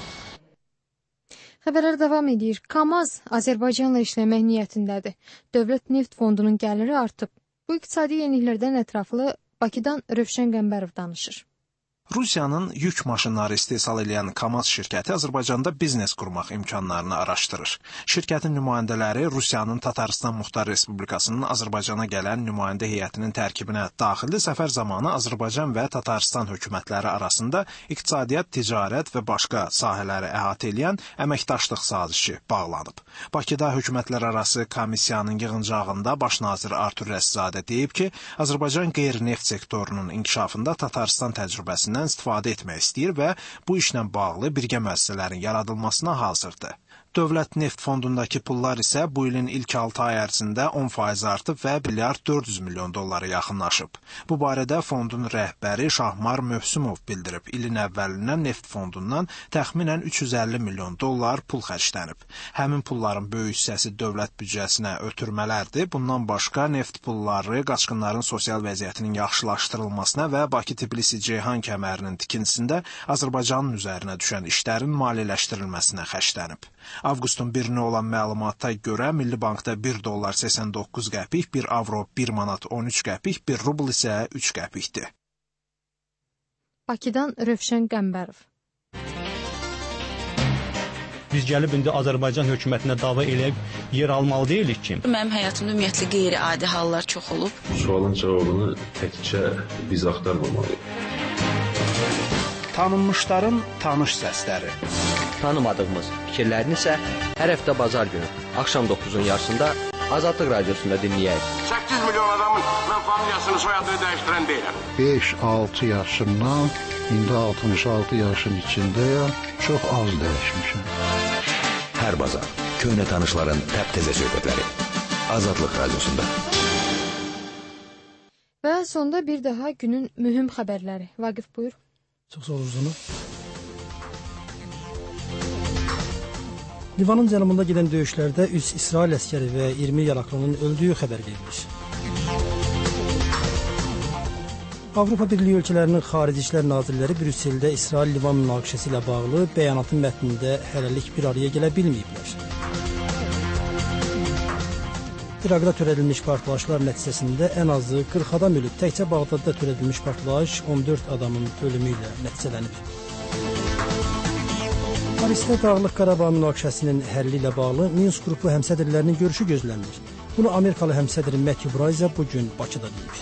Xəbərlər davam edir. KAMAZ Azərbaycanla işləmək niyyətindədir. Dövlət Neft Fondunun gəliri artıb. Bu iqtisadi yeniliklərdən ətraflı Bakıdan Rövşən Qəmbərov danışır. Rusiyanın yük maşınları istehsal edən KAMAZ şirkəti Azərbaycanda biznes qurmaq imkanlarını araşdırır. Şirkətin nümayəndələri Rusiyanın Tataristan Muxtar Respublikasının Azərbaycana gələn nümayəndə heyətinin tərkibinə daxili səfər zamanı Azərbaycan və Tataristan hökumətləri arasında iqtisadiyyat, ticarət və başqa sahələri əhatə edən əməkdaşlıq sazişi bağlanıb. Bakıda hökumətlərarası komissiyanın yığıncağında baş nazir Artur Rəszadə deyib ki, Azərbaycan qeyri-neft sektorunun inkişafında Tataristan təcrübəsindən istifadə etmək istəyir və bu işlə bağlı birgə müəssisələrin yaradılmasına hazırdır. Dövlət Neft Fondundakı pullar isə bu ilin ilk 6 ay ərzində 10% artıb və $1 milyard 400 milyon dollara yaxınlaşıb. Bu barədə fondun rəhbəri Şahmar Mövsümov bildirib. İlin əvvəlindən Neft Fondundan təxminən 350 milyon dollar pul xərclənib. Həmin pulların böyük hissəsi dövlət büdcəsinə ötürmələrdir. Bundan başqa neft pulları qaçqınların sosial vəziyyətinin yaxşılaşdırılmasına və Bakı-Tbilisi-Ceyhan kəmərinin tikintisində Azərbaycanın üzərinə düşən işlərin maliyyələşdirilməsinə xərclənib. Avqustun 1-nə olan məlumata görə Milli Bankda $1.89, 1 avro 1 manat 13 qəpik, 1 rubl isə 3 qəpikdir. Bakıdan Rövşən Qəmbərov. Biz gəlib indi Azərbaycan hökumətinə dava eləyib yer almalı deyilik ki. Mənim həyatımda ümumiyyətlə qeyri-adi hallar çox olub. Sualın cavabını təkcə biz axtarmamalıyıq. Tanınmışların tanış səsləri. Tanımadığımız fikirlərini isə hər həftə bazar günü axşam 9-un yarısında Azadlıq Radiosunda dinləyək. 8 milyon adamın mən familiyasını, soyadını dəyişdirən deyiləm. 5-6 yaşımdan indi 66 yaşın içindəyəm. Çox az dəyişmişim. Hər bazar köhnə tanışların təp-təzə söhbətləri Azadlıq Radiosunda. Və sonda bir daha günün mühüm xəbərləri. Vaqif buyur. Çox sağ olun. Livanın cənubunda gedən döyüşlərdə 3 İsrail əskəri və 20 yaralıının öldüyü xəbər verilir. Avropa Birliyi ölkələrinin xarici işlər nazirləri Brüsseldə İsrail-Livan münaqişəsi ilə bağlı bəyanatın mətnində hələlik bir araya gələ bilməyiblər. İraqda törədilmiş partlayışlar nəticəsində ən azı 40 adam ölüb. Təkcə Bağdadda törədilmiş partlayış 14 adamın ölümü ilə nəticələnib. Parisdə Dağlıq Qarabağ münaqişəsinin həlli ilə bağlı Minsk qrupu həmsədrlərinin görüşü gözlənilir. Bunu Amerikalı həmsədr Matthew Bryce bugün Bakıda deyib.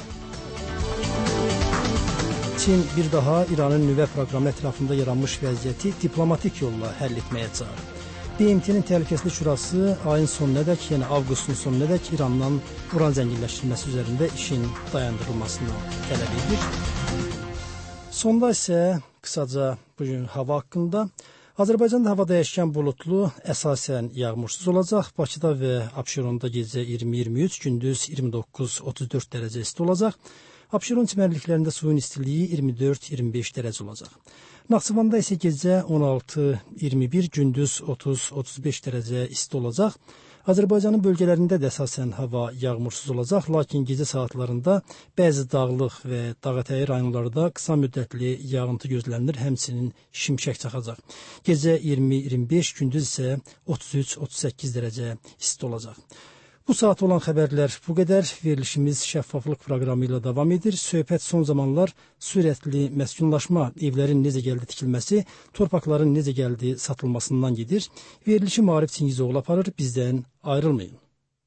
Çin bir daha İranın nüvə proqramı ətrafında yaranmış vəziyyəti diplomatik yolla həll etməyə çağırır. BMT-nin Təhlükəsizlik Şurası ayın sonunadək, yəni avqustun sonunadək İrandan uran zənginləşdirilməsi üzərində işin dayandırılmasını tələb edir. Sonda isə qısaca bugün hava haqqında. Azərbaycanda hava dəyişkən bulutlu, əsasən yağmursuz olacaq. Bakıda və Abşeronda gecə 20-23, gündüz 29-34 dərəcə isti olacaq. Abşeron çimərliklərində suyun istiliyi 24-25 dərəcə olacaq. Naxçıvanda isə gecə 16-21, gündüz 30-35 dərəcə isti olacaq. Azərbaycanın bölgələrində də əsasən hava yağmursuz olacaq, lakin gecə saatlarında bəzi dağlıq və dağətəyi rayonlarda qısa müddətli yağıntı gözlənilir, həmçinin şimşək çaxacaq. Gecə 20-25, gündüz isə 33-38 dərəcə isti olacaq. Bu saat olan xəbərlər bu qədər. Verilişimiz şəffaflıq proqramı ilə davam edir. Söhbət son zamanlar sürətli məskunlaşma, evlərin necə gəldi tikilməsi, torpaqların necə gəldi satılmasından gedir. Verilişi Maarif Çingizoğlu aparır. Bizdən ayrılmayın.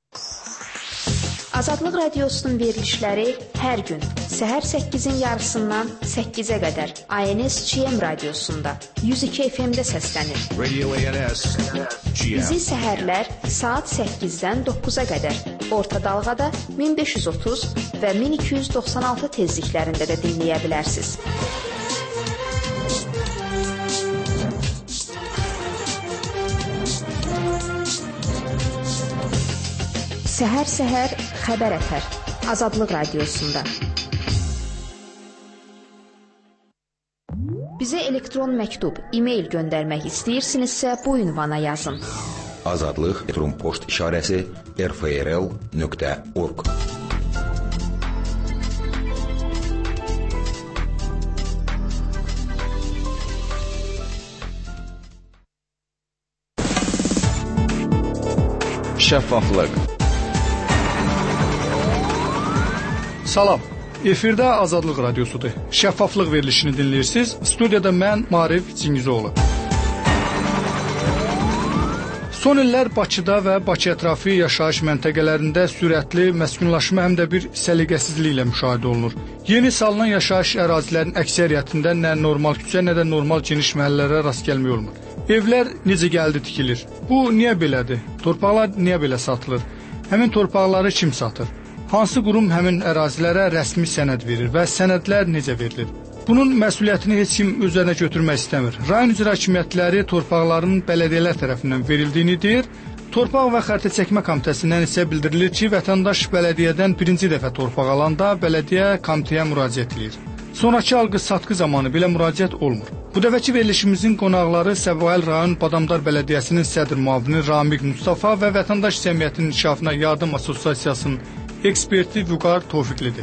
Azadlıq Radiosunun verilişləri hər gün səhər 8-in yarısından 8-ə qədər ANS-GM radiosunda 102 FM-də səslənir. Radio ANS GM. Bizi səhərlər saat 8-dən 9-a qədər orta dalğada 1530 və 1296 tezliklərində də dinləyə bilərsiniz. Səhər-səhər xəbər ətər Azadlıq Radiosunda. Bizə elektron məktub, e-mail göndərmək istəyirsinizsə bu ünvana yazın. Azadlıq post işarəsi rfrl.org. Şəffaflıq. Salam. Efirdə Azadlıq radiosudur. Şəffaflıq verilişini dinləyirsiniz. Studiyada mən Maarif Cingizoğlu. Son illər Bakıda və Bakı ətrafı yaşayış məntəqələrində sürətli məskunlaşma həm də bir səliqəsizliklə müşahidə olunur. Yeni salınan yaşayış ərazilərinin əksəriyyətində nə normal küçə, nə də normal geniş məhəllələrə rast gəlmək olmur. Evlər necə gəldi tikilir? Bu niyə belədir? Torpaqlar niyə belə satılır? Həmin torpaqları kim satır? Hansı qurum həmin ərazilərə rəsmi sənəd verir və sənədlər necə verilir? Bunun məsuliyyətini heç kim özünə götürmək istəmir. Rayon icra hakimiyyətləri torpaqların bələdiyyələr tərəfindən verildiyini deyir. Torpaq və xəritə çəkmə komitəsindən isə bildirilir ki, vətəndaş bələdiyyədən birinci dəfə torpaq alanda bələdiyyə komitəyə müraciət edir. Sonrakı alqı-satqı zamanı belə müraciət olmur. Bu dəfəki verilişimizin qonaqları Səbail rayon Badamdar Bələdiyyəsinin sədr müavini Ramiq Mustafa və Vətəndaş Cəmiyyətinin İnkişafına Yardım Assosiasiyasının eksperti Vüqar Tofiqlidir.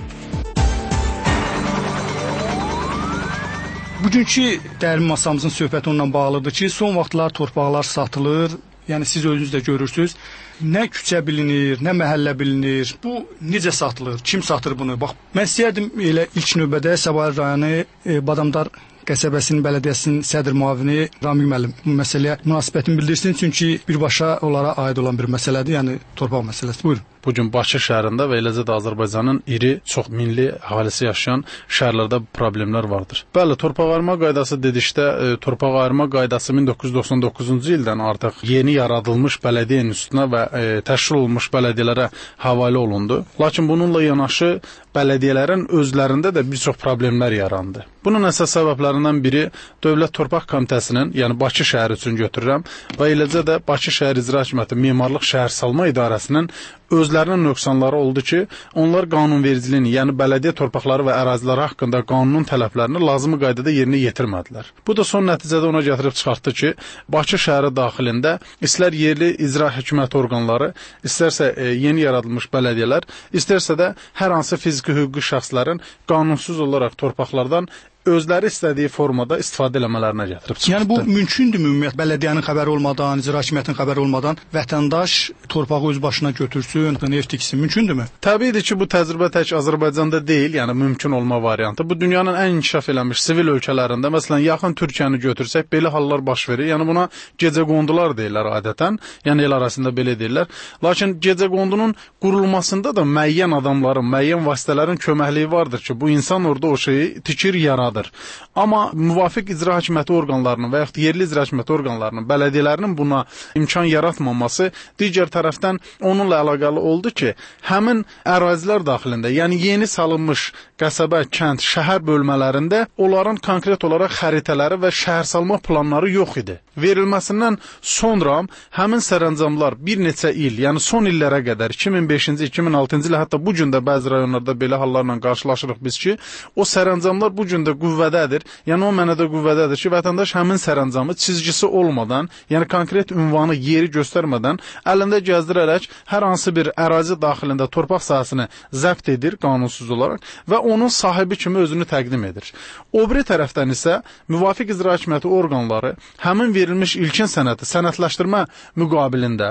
Bugünkü dərin masamızın söhbəti onunla bağlıdır ki, son vaxtlar torpaqlar satılır, yəni siz özünüz də görürsünüz. Nə küçə bilinir, nə məhəllə bilinir, bu necə satılır, kim satır bunu? Bax, mən istəyərdim elə ilk növbədə Səbail rayonu Badamdar qəsəbəsinin bələdiyyəsinin sədr müavini Ramiq müəllim bu məsələyə münasibətini bildirsin, çünki birbaşa onlara aid olan bir məsələdir, yəni torpaq məsələsi. Buyurun. Bugün Bakı şəhərində və eləcə də Azərbaycanın iri, çox minli əhalisi yaşayan şəhərlərdə problemlər vardır. Bəli, torpaq ayırma qaydası dedikdə, torpaq ayırma qaydası 1999-cu ildən artıq yeni yaradılmış bələdiyyə institutuna və təşkil olunmuş bələdiyyələrə havalə olundu. Lakin bununla yanaşı bələdiyyələrin özlərində də bir çox problemlər yarandı. Bunun əsas səbəblərindən biri Dövlət Torpaq Komitəsinin, yəni Bakı şəhəri üçün götürürəm, və eləcə də Bakı Şəhər İcra Hakimiyyəti Memarlıq Şəhərsalma İdarəsinin özlərinin nöqsanları oldu ki, onlar qanunvericiliyini, yəni bələdiyyə torpaqları və əraziləri haqqında qanunun tələblərini lazımi qaydada yerinə yetirmədilər. Bu da son nəticədə ona gətirib çıxartdı ki, Bakı şəhəri daxilində istər yerli icra hökuməti orqanları, istərsə yeni yaradılmış bələdiyyələr, istərsə də hər hansı fiziki hüquqi şəxslərin qanunsuz olaraq torpaqlardan özləri istədiyi formada istifadə eləmələrinə gətirib çıxdı. Yəni bu mümkündürmü ümumiyyətlə bələdiyyənin xəbəri olmadan, icra hakimiyyətinin xəbəri olmadan vətəndaş torpağı öz başına götürsün, ev tiksin, mümkündürmü? Təbiidir ki, bu təcrübə tək Azərbaycanda deyil, yəni mümkün olma variantı. Bu dünyanın ən inkişaf eləmiş sivil ölkələrində, məsələn, yaxın Türkiyəni götürsək, belə hallar baş verir. Yəni buna gecəqondular deyirlər adətən, yəni el arasında belə deyirlər. Lakin gecəqondunun qurulmasında da müəyyən adamların, müəyyən vasitələrin köməkliyi vardır ki, bu insan orada o şeyi tikir, yaradır. Amma müvafiq icra hakimiyyəti orqanlarının və yaxud yerli icra hakimiyyəti orqanlarının, bələdiyyələrinin buna imkan yaratmaması digər tərəfdən onunla əlaqəli oldu ki, həmin ərazilər daxilində, yəni yeni salınmış qəsəbə, kənd, şəhər bölmələrində onların konkret olaraq xəritələri və şəhərsalma planları yox idi. Verilməsindən sonra həmin sərəncamlar bir neçə il, yəni son illərə qədər 2005-ci, 2006-cı ilə hətta bu gün də bəzi rayonlarda belə hallarla qarşılaşırıq biz ki, o sərəncamlar bu gün də qüvvədədir. Yəni o mənada qüvvədədir ki, vətəndaş həmin sərəncamı çizgisi olmadan, yəni konkret ünvanı, yeri göstərmədən əlində gəzdirərək hər hansı bir ərazi daxilində torpaq sahəsini zəbt edir qanunsuz olaraq və onun sahibi kimi özünü təqdim edir. O biri tərəfdən isə müvafiq icra hakimiyyəti orqanları həmin verilmiş ilkin sənədi sənədləşdirmə müqabilində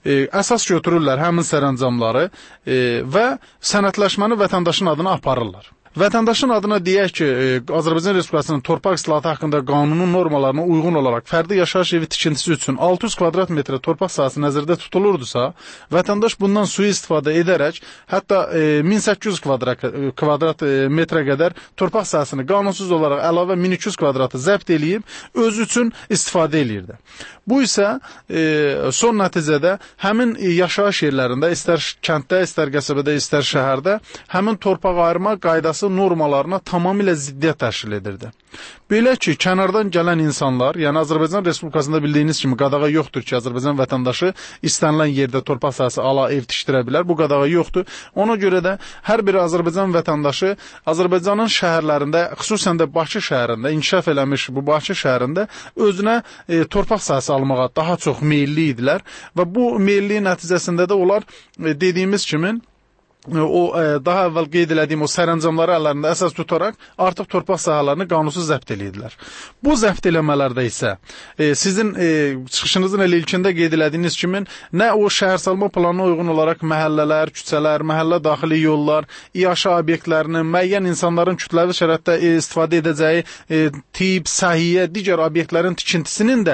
əsas götürürlər həmin sərəncamları və sənədləşməni vətəndaşın adına aparırlar. Vətəndaşın adına deyək ki, Azərbaycan Respublikasının torpaq islahatı haqqında qanunun normalarına uyğun olaraq fərdi yaşayış evi tikintisi üçün 600 kvadrat metrə torpaq sahəsi nəzərdə tutulurdusa, vətəndaş bundan sui-istifadə edərək hətta 1800 kvadrat metrə qədər torpaq sahəsini qanunsuz olaraq əlavə 1200 kvadratı zəbt eləyib özü üçün istifadə eləyirdi. Bu isə son nəticədə həmin yaşayış yerlərində, istər kənddə, istər qəsəbədə, istər şəhərdə həmin torpaq ayırma qaydası sahəsi normalarına tamamilə ziddiyyət təşkil edirdi. Belə ki, kənardan gələn insanlar, yəni Azərbaycan Respublikasında bildiyiniz kimi qadağa yoxdur ki, Azərbaycan vətəndaşı istənilən yerdə torpaq sahəsi ala ev tikdirə bilər. Bu qadağa yoxdur. Ona görə də hər bir Azərbaycan vətəndaşı Azərbaycanın şəhərlərində, xüsusən də Bakı şəhərində, inkişaf eləmiş bu Bakı şəhərində özünə torpaq sahəsi almağa daha çox meyilli idilər və bu meyillilik nəticəsində də onlar dediyimiz kimi daha əvvəl qeyd elədiyim o sərəncamları əllərində əsas tutaraq artıq torpaq sahələrini qanunsuz zəbt edirdilər. Bu zəbt eləmələrdə isə sizin çıxışınızın elə ilkində qeyd elədiyiniz kimi nə o şəhərsalma planına uyğun olaraq məhəllələr, küçələr, məhəllə daxili yollar, iaşə obyektlərinin, müəyyən insanların kütləvi şəraitdə istifadə edəcəyi tip, səhiyyə, digər obyektlərin tikintisinin də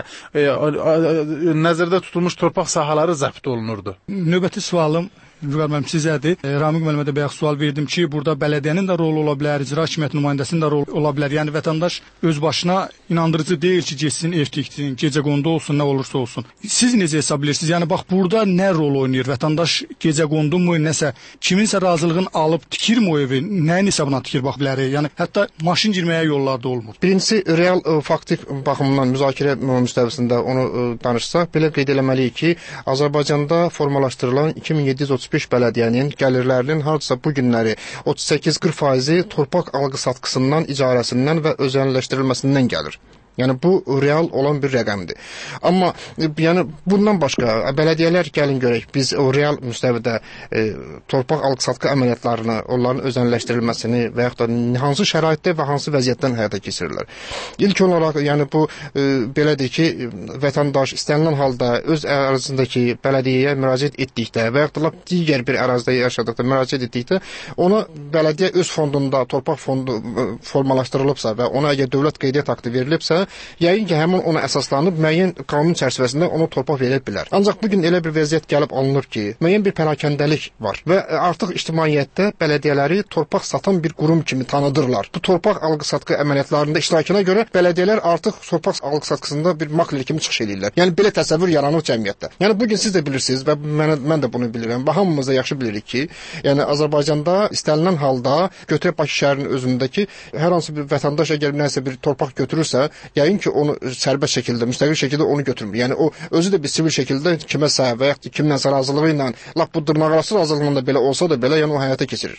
nəzərdə tutulmuş torpaq sahələri zəbt olunurdu. Növbəti sualım Vüqar müəllim sizədir. Ramiq müəllimə də bayaq sual verdim ki, burada bələdiyyənin də rolu ola bilər, icra hakimiyyəti nümayəndəsinin də rolu ola bilər. Yəni vətəndaş öz başına inandırıcı deyil ki, getsin, ev tiksin, gecəqondu olsun, nə olursa olsun. Siz necə hesab edirsiniz? Yəni bax burada nə rol oynayır? Vətəndaş gecəqondu mu, nəsə kiminsə razılığını alıb tikirmi o evi? Nəyin hesabına tikir bax biləri? Yəni hətta maşın girməyə yollarda olmur. Birincisi real faktik baxımdan müzakirə müstəvisində onu danışsaq, belə qeyd eləməliyik ki, Azərbaycanda formalaşdırılan 2735 bələdiyyənin gəlirlərinin hardasa bu günləri 38-40% torpaq alqı-satqısından, icarəsindən və özəlləşdirilməsindən gəlir. Yəni bu real olan bir rəqəmdir. Amma yəni bundan başqa bələdiyyələr gəlin görək, biz o real müstəvidə torpaq alqı-satqı əməliyyatlarını, onların özənləşdirilməsini və yaxud da hansı şəraitdə və hansı vəziyyətdən həyata keçirirlər. İlk olaraq yəni bu belədir ki, vətəndaş istənilən halda öz ərazisindəki bələdiyyəyə müraciət etdikdə və yaxud da digər bir ərazidə yaşadıqda müraciət etdikdə ona bələdiyyə öz fondunda torpaq fondu formalaşdırılıbsa və ona əgər dövlət qeydiyyat aktı verilibsə, yəqin ki, həmin ona əsaslanıb müəyyən qanun çərçivəsində ona torpaq verə bilər. Ancaq bugün elə bir vəziyyət gəlib alınır ki, müəyyən bir pərakəndəlik var və artıq ictimaiyyətdə bələdiyyələri torpaq satan bir qurum kimi tanıdırlar. Bu torpaq alqı-satqı əməliyyatlarında iştirakına görə bələdiyyələr artıq torpaq alqı-satqısında bir makler kimi çıxış edirlər. Yəni belə təsəvvür yaranır cəmiyyətdə. Yəni bugün siz də bilirsiniz və mən də bunu bilirəm və hamımız da yaxşı bilirik ki, yəni Azərbaycanda istənilən halda götürək Bakı şəhərinin özündəki hər hansı bir vətəndaş əgər nəsə bir torpaq götürürsə, yəqin ki, onu sərbəst şəkildə, müstəqil şəkildə onu götürmür. Yəni o özü də bir sivil şəkildə kiməsə və yaxud kimlənsə razılığı ilə, lap bu dırnaqarası razılığında belə olsa da belə, yəni o həyata keçirir.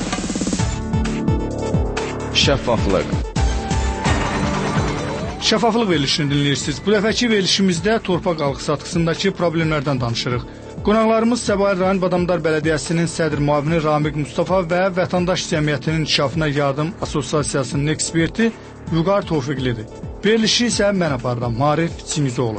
Şəffaflıq. Şəffaflıq verilişini dinləyirsiniz. Bu dəfəki verilişimizdə torpaq alqı-satqısındakı problemlərdən danışırıq. Qonaqlarımız Səbail rayon Badamdar Bələdiyyəsinin sədr müavini Ramiq Mustafa və Vətəndaş Cəmiyyətinin İnkişafına Yardım Assosiasiyasının eksperti Vüqar Tofiqlidir. Verilişi isə mən aparıram, Marif Çingizoğlu.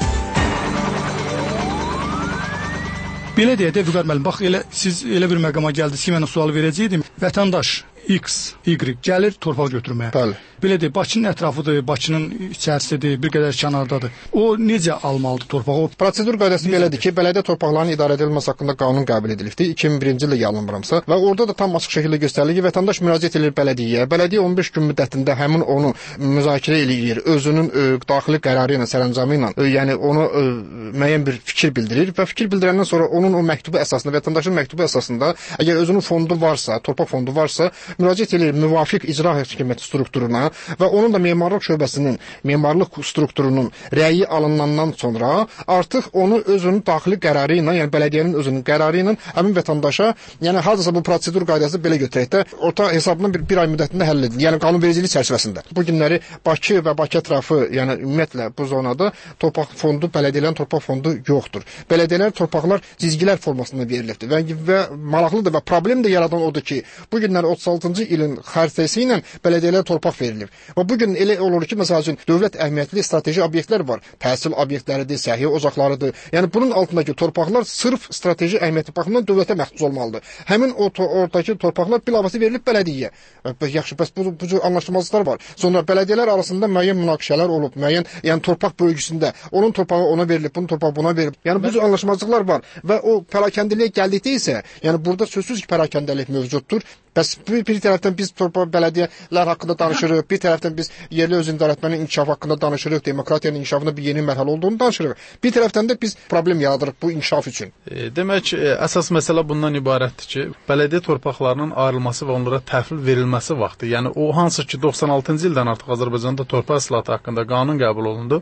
Belə deyə də Vüqar müəllim, bax siz elə bir məqama gəldiniz ki, mən o sualı verəcəydim. Vətəndaş X, Y gəlir torpaq götürməyə. Bəli. Belə deyək, Bakının ətrafıdır, Bakının içərisidir, bir qədər kənardadır. O necə almalıdır torpağı? Prosedur qaydası belədir ki, bələdiyyə torpaqlarının idarə edilməsi haqqında qanun qəbul edilibdir 2001-ci ildə yanılmıramsa və orada da tam açıq şəkildə göstərilir ki, vətəndaş müraciət edir bələdiyyəyə. Bələdiyyə 15 gün müddətində həmin onu müzakirə eləyir, özünün daxili qərarı ilə, sərəncamı ilə, yəni onu müəyyən bir fikir bildirir və fikir bildirəndən sonra onun o məktubu əsasında, vətəndaşın məktubu əsasında, əgər özünün fondu varsa, torpaq fondu varsa, müraciət edir müvafiq icra hakimiyyəti strukturuna və onun da memarlıq şöbəsinin, memarlıq strukturunun rəyi alınandan sonra artıq onu özünün daxili qərarı ilə, yəni bələdiyyənin özünün qərarı ilə həmin vətəndaşa, yəni hardasa bu prosedur qaydası belə götürək də, orta hesabından bir ay müddətində həll edilir. Yəni qanunvericilik çərçivəsində. Bu günləri Bakı və Bakı ətrafı, yəni ümumiyyətlə bu zonada torpaq fondu, bələdiyyələrin torpaq fondu yoxdur. Bələdiyyələr torpaqlar cizgilər formasında verilibdir və maraqlıdır və problem də yaradan odur ki, bu günləri 36-cı ilin xəritəsi ilə bələdiyyələrə torpaq verilir. Və bugün elə olur ki, məsəl üçün dövlət əhəmiyyətli strateji obyektlər var. Təhsil obyektləridir, səhiyyə ocaqlarıdır. Yəni bunun altındakı torpaqlar sırf strateji əhəmiyyəti baxımından dövlətə məxsus olmalıdır. Həmin oradakı torpaqlar bilavasitə verilib bələdiyyəyə. Yaxşı, bəs bu cür anlaşmazlıqlar var. Sonra bələdiyyələr arasında müəyyən münaqişələr olub, müəyyən, yəni torpaq bölgüsündə onun torpağı ona verilib, bunun torpağı buna verilib. Yəni bu cür anlaşmazlıqlar var və o pərakəndəliyə gəldikdə isə, yəni burada sözsüz ki, pərakəndəlik mövcuddur. Bəs bir bir tərəfdən biz torpaq bələdiyyələr haqqında danışırıq, bir tərəfdən biz yerli özünü idarə etmənin inkişafı haqqında danışırıq, demokratiyanın inkişafında bir yeni mərhələ olduğunu danışırıq. Bir tərəfdən də biz problem yaradırıq bu inkişaf üçün. Demək, əsas məsələ bundan ibarətdir ki, bələdiyyə torpaqlarının ayrılması və onlara təhvil verilməsi vaxtı, yəni o hansı ki 96-cı ildən artıq Azərbaycanda torpaq islahatı haqqında qanun qəbul olundu,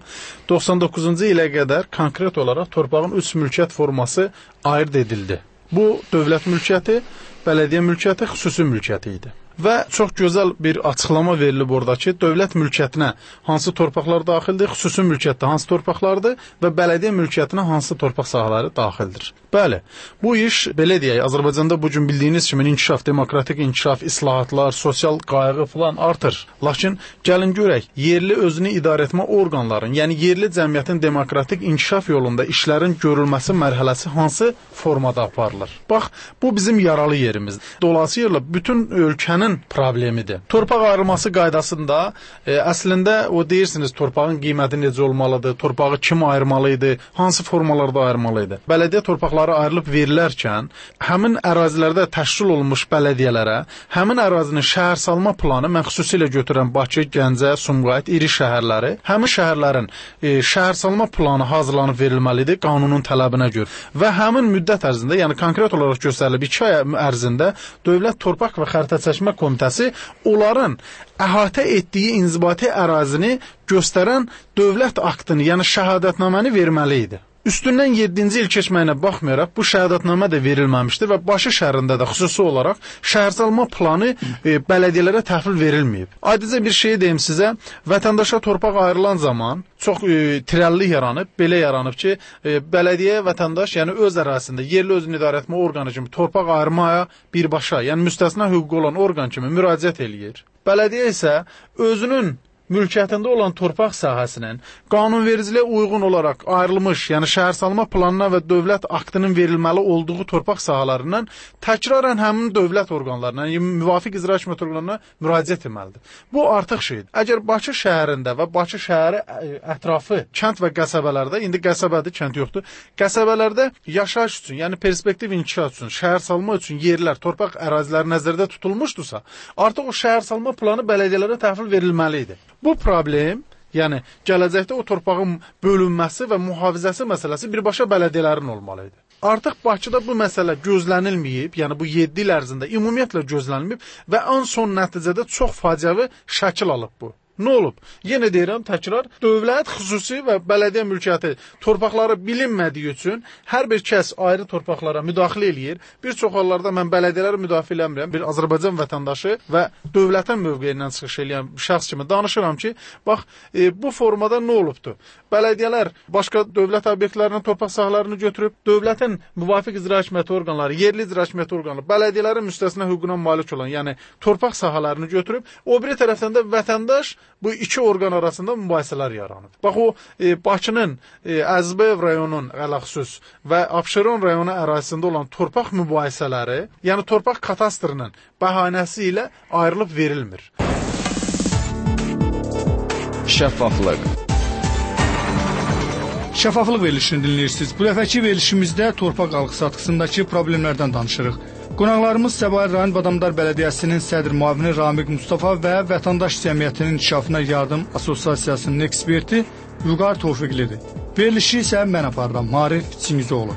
99-cu ilə qədər konkret olaraq torpağın 3 mülkiyyət forması ayırd edildi. Bu dövlət mülkiyyəti, bələdiyyə mülkiyyəti, xüsusi mülkiyyəti idi. Və çox gözəl bir açıqlama verilib orada ki, dövlət mülkiyyətinə hansı torpaqlar daxildir, xüsusi mülkiyyətdə hansı torpaqlardır və bələdiyyə mülkiyyətinə hansı torpaq sahələri daxildir. Bəli, bu iş, belə deyək, Azərbaycanda bugün bildiyiniz kimi inkişaf, demokratik inkişaf, islahatlar, sosial qayğı falan artır. Lakin gəlin görək, yerli özünü idarə etmə orqanların, yəni yerli cəmiyyətin demokratik inkişaf yolunda işlərin görülməsi mərhələsi hansı formada aparılır? Bax, bu bizim yaralı yerimizdir. Dolayısıyla bütün ölkənin problemidir. Torpaq ayrılması qaydasında əslində o deyirsiniz torpağın qiyməti necə olmalıdır, torpağı kim ayırmalıydı, hansı formalarda ayırmalıydı. Bələdiyyə torpaqları ayrılıb verilərkən həmin ərazilərdə təşkil olunmuş bələdiyyələrə həmin ərazinin şəhərsalma planı, mən xüsusilə götürən Bakı, Gəncə, Sumqayıt, iri şəhərləri, həmin şəhərlərin şəhərsalma planı hazırlanıb verilməlidir qanunun tələbinə görə. Və həmin müddət ərzində, yəni konkret olaraq göstərilib 2 ay ərzində Dövlət Torpaq və Xəritə Çəkmə Komitəsi onların əhatə etdiyi inzibati ərazini göstərən dövlət aktını, yəni şəhadətnaməni verməli idi. Üstündən 7-ci il keçməyinə baxmayaraq bu şəhadətnamə də verilməmişdir və Bakı şəhərində də xüsusi olaraq şəhərsalma planı bələdiyyələrə təhvil verilməyib. Aydınca bir şey deyim sizə, vətəndaşa torpaq ayrılan zaman çox tirəllik yaranıb, belə yaranıb ki, bələdiyyə vətəndaş, yəni öz ərazisində yerli özünü idarə etmə orqanı kimi torpaq ayırmaya birbaşa, yəni müstəsna hüququ olan orqan kimi müraciət eləyir. Bələdiyyə isə özünün mülkiyyətində olan torpaq sahəsinin qanunvericiliyə uyğun olaraq ayrılmış, yəni şəhərsalma planına və dövlət aktının verilməli olduğu torpaq sahələrindən təkrarən həmin dövlət orqanlarına, yəni müvafiq icra hakimiyyəti orqanlarına müraciət etməlidir. Bu artıq şeydir. Əgər Bakı şəhərində və Bakı şəhəri ətrafı kənd və qəsəbələrdə, indi qəsəbədir, kənd yoxdur, qəsəbələrdə yaşayış üçün, yəni perspektiv inkişaf üçün, şəhərsalma üçün yerlər, torpaq əraziləri nəzərdə tutulmuşdursa, artıq o şəhərsalma planı bələdiyyələrə təhvil verilməli idi. Bu problem, yəni gələcəkdə o torpağın bölünməsi və mühafizəsi məsələsi birbaşa bələdiyyələrin olmalı idi. Artıq Bakıda bu məsələ gözlənilməyib, yəni bu 7 il ərzində ümumiyyətlə gözlənilməyib və ən son nəticədə çox faciəvi şəkil alıb bu. Nə olub? Yenə deyirəm, təkrar, dövlət, xüsusi və bələdiyyə mülkiyyəti torpaqları bilinmədiyi üçün hər bir kəs ayrı torpaqlara müdaxilə eləyir. Bir çox hallarda mən bələdiyyələri müdafiə eləmirəm. Bir Azərbaycan vətəndaşı və dövlətin mövqeyindən çıxış edən şəxs kimi danışıram ki, bax, bu formada nə olubdur? Bələdiyyələr başqa dövlət obyektlərinin torpaq sahələrini götürüb, dövlətin müvafiq icra hakimiyyəti orqanları, yerli icra hakimiyyəti orqanları, bələdiyyələrin müstəsna hüququna malik olan, yəni torpaq sahələrini götürüb, o biri tərəfdən də vətəndaş bu iki orqan arasında mübahisələr yaranıb. Bax, o Bakının Əzbəyev rayonunun ələxüsus və Abşeron rayonu ərazisində olan torpaq mübahisələri, yəni torpaq katastrının bəhanəsi ilə ayrılıb verilmir. Şəffaflıq. Şəffaflıq verilişini dinləyirsiniz. Bu dəfəki verilişimizdə torpaq alqı-satqısındakı problemlərdən danışırıq. Qonaqlarımız Səbail rayon Badamdar Bələdiyyəsinin sədr müavini Ramiq Mustafa və Vətəndaş Cəmiyyətinin İnkişafına Yardım Assosiasiyasının eksperti Vüqar Tofiqlidir. Verilişi isə mən aparıram, Marif Çingizoğlu.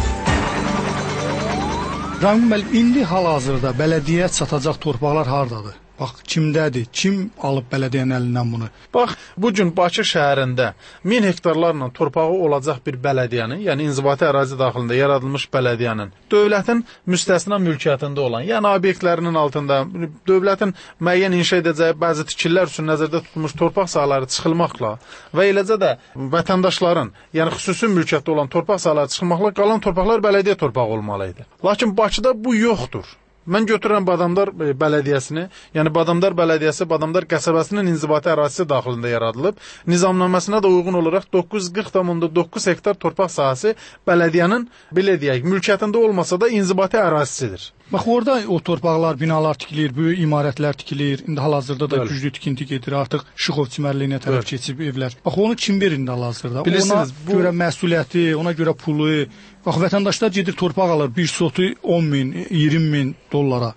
Ramiq müəllim, indi hal-hazırda bələdiyyə çatacaq torpaqlar hardadır? Bax, kimdədir? Kim alıb bələdiyyənin əlindən bunu? Bax, bugün Bakı şəhərində 1000 hektarlarla torpağı olacaq bir bələdiyyənin, yəni inzibati ərazi daxilində yaradılmış bələdiyyənin, dövlətin müstəsna mülkiyyətində olan, yəni obyektlərinin altında, dövlətin müəyyən inşa edəcəyi bəzi tikililər üçün nəzərdə tutulmuş torpaq sahələri çıxılmaqla və eləcə də vətəndaşların, yəni xüsusi mülkiyyətdə olan torpaq sahələri çıxılmaqla qalan torpaqlar bələdiyyə torpağı olmalı idi. Lakin Bakıda bu yoxdur. Mən götürürəm Badamdar Bələdiyyəsini, yəni Badamdar Bələdiyyəsi Badamdar qəsəbəsinin inzibati ərazisi daxilində yaradılıb. Nizamnaməsinə də uyğun olaraq 940,9 hektar torpaq sahəsi bələdiyyənin, belə deyək, mülkiyyətində olmasa da inzibati ərazisidir. Bax, orada o torpaqlar, binalar tikilir, böyük imarətlər tikilir. İndi hal-hazırda da güclü tikinti gedir, artıq Şıxov çimərliyinə tərəf keçib evlər. Bax, onu kim verir indi hal-hazırda? Ona görə məsuliyyəti, ona görə pulu. Bax, vətəndaşlar gedir torpaq alır, bir sotu 10 min, 20 min dollara.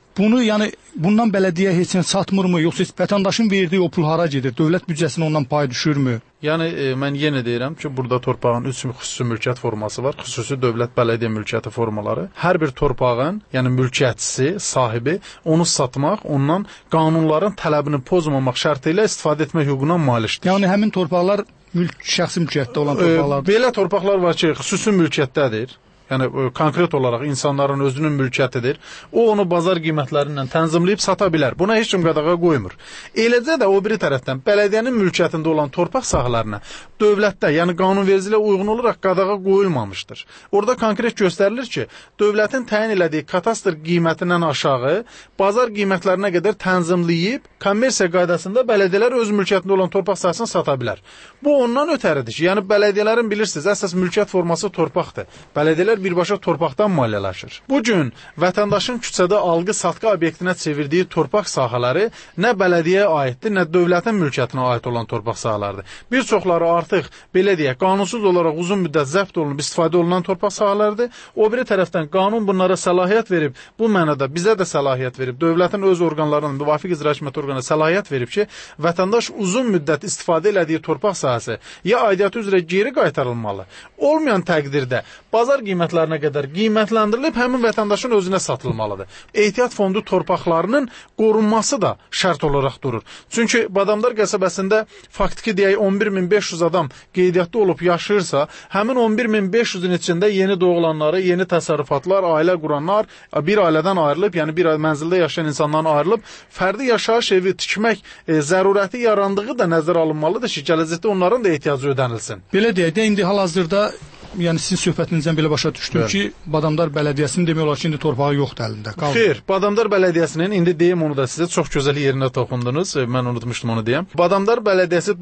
Bunu yəni bundan bələdiyyə heç nə satmırmı, yoxsa vətəndaşın verdiyi o pul hara gedir? Dövlət büdcəsinə ondan pay düşürmü? Yəni mən yenə deyirəm ki, burada torpağın 3 xüsusi mülkiyyət forması var. Xüsusi dövlət bələdiyyə mülkiyyəti formaları. Hər bir torpağın, yəni mülkiyyətçisi, sahibi onu satmaq, ondan qanunların tələbini pozmamaq şərti ilə istifadə etmək hüququna malikdir. Yəni həmin torpaqlar şəxsi mülkiyyətdə olan torpaqlardır. Belə torpaqlar var ki, xüsusi mülkiyyətdədir. Yəni konkret olaraq insanların özünün mülkiyyətidir. O onu bazar qiymətlərindən tənzimləyib sata bilər. Buna heç kim qadağa qoymur. Eləcə də o biri tərəfdən bələdiyyənin mülkiyyətində olan torpaq sahələrinə dövlətdə, yəni qanunvericiliyə uyğun olaraq qadağa qoyulmamışdır. Orada konkret göstərilir ki, dövlətin təyin elədiyi katastr qiymətindən aşağı bazar qiymətlərinə qədər tənzimləyib kommersiya qaydasında bələdiyyələr öz mülkiyyətində olan torpaq sahəsini sata bilər. Bu ondan ötəridir ki, yəni bələdiyyələrin bilirsiniz, əsas mülkiyyət forması torpaqdır. Bələdiyyələr birbaşa torpaqdan maliyyələşir. Bu gün vətəndaşın küçədə alqı-satqı obyektinə çevirdiyi torpaq sahələri nə bələdiyyəyə aiddir, nə dövlətin mülkiyyətinə aid olan torpaq sahələridir. Bir çoxları artıq belə deyək, qanunsuz olaraq uzun müddət zəbt olunub istifadə olunan torpaq sahələridir. O biri tərəfdən qanun bunlara səlahiyyət verib, bu mənada bizə də səlahiyyət verib, dövlətin öz orqanlarının, müvafiq icra hakimiyyəti orqanına səlahiyyət verib ki, vətəndaş uzun müddət istifadə elədiyi torpaq sahəsi ya aidiyyatı üzrə geri qaytarılmalı, olmayan təqdirdə bazar qiymətlərinə qədər qiymətləndirilib həmin vətəndaşın özünə satılmalıdır. Ehtiyat fondu torpaqlarının qorunması da şərt olaraq durur. Çünki Badamdar qəsəbəsində faktiki deyək 11.500 adam qeydiyyatda olub yaşayırsa, həmin 11.500-ün içində yeni doğulanları, yeni təsərrüfatlar, ailə quranlar bir ailədən ayrılıb, yəni bir mənzildə yaşayan insandan ayrılıb, fərdi yaşayış evi tikmək zərurəti yarandığı da nəzərə alınmalıdır ki, gələcəkdə onların da ehtiyacı ödənilsin. Belə deyək də, indi hal-hazırda yəni sizin söhbətinizdən belə başa düşdüm ki, Badamdar bələdiyyəsinin demək olar ki, indi torpağı yoxdur əlində. Xeyr, Badamdar bələdiyyəsinin, indi deyim onu da sizə, çox gözəl yerinə toxundunuz, mən unutmuşdum onu deyəm. Badamdar bələdiyyəsi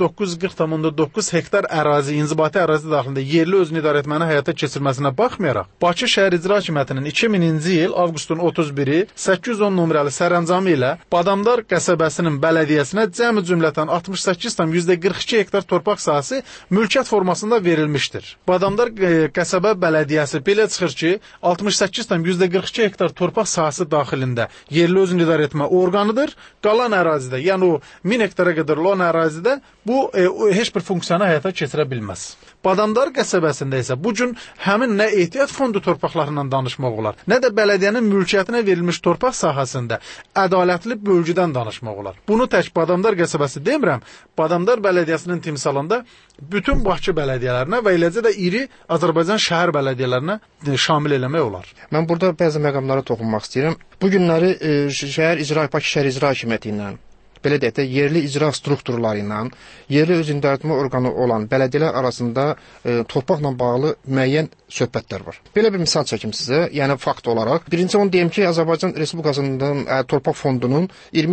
940,9 hektar ərazi, inzibati ərazi daxilində yerli özünü idarə etməni həyata keçirməsinə baxmayaraq, Bakı Şəhər İcra Hakimiyyətinin 2000-ci il avqustun 31-i 810 nömrəli sərəncamı ilə Badamdar qəsəbəsinin bələdiyyəsinə cəmi cümlətən 68,42 hektar torpaq sahəsi mülkiyyət formasında verilmişdir. Badamdar qəsəbə bələdiyyəsi belə çıxır ki, 68,42 hektar torpaq sahəsi daxilində yerli özünü idarə etmə orqanıdır. Qalan ərazidə, yəni o 1000 hektara qədər olan ərazidə bu heç bir funksiyonu həyata keçirə bilməz. Badamdar qəsəbəsində isə bu gün həmin nə ehtiyat fondu torpaqlarından danışmaq olar, nə də bələdiyyənin mülkiyyətinə verilmiş torpaq sahəsində ədalətli bölgüdən danışmaq olar. Bunu tək Badamdar qəsəbəsi demirəm, Badamdar bələdiyyəsinin timsalında bütün Bakı bələdiyyələrinə və eləcə də iri Azərbaycan şəhər bələdiyyələrinə şamil eləmək olar. Mən burada bəzi məqamlara toxunmaq istəyirəm. Bu günləri Bakı Şəhər İcra Hakimiyyəti ilə, belə deyək də, yerli icra strukturları ilə, yerli öz idarəetmə orqanı olan bələdiyyələr arasında torpaqla bağlı müəyyən söhbətlər var. Belə bir misal çəkim sizə, yəni fakt olaraq. Birinci onu deyim ki, Azərbaycan Respublikasının torpaq fondunun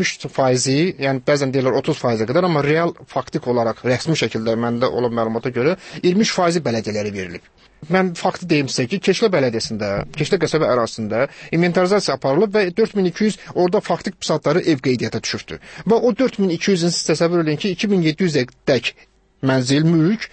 23%, yəni bəzən deyirlər 30%-ə qədər, amma real faktik olaraq rəsmi şəkildə məndə olan məlumata görə 23% bələdiyyələrə verilib. Mən faktı deyim sizə ki, Keçlə bələdiyyəsində, Keçlə qəsəbə ərazisində inventarizasiya aparılıb və 4200 orada faktik pısatları ev qeydiyyata düşübdür. Və o 4200-ün siz təsəvvür edin ki, 2700-dək mənzil,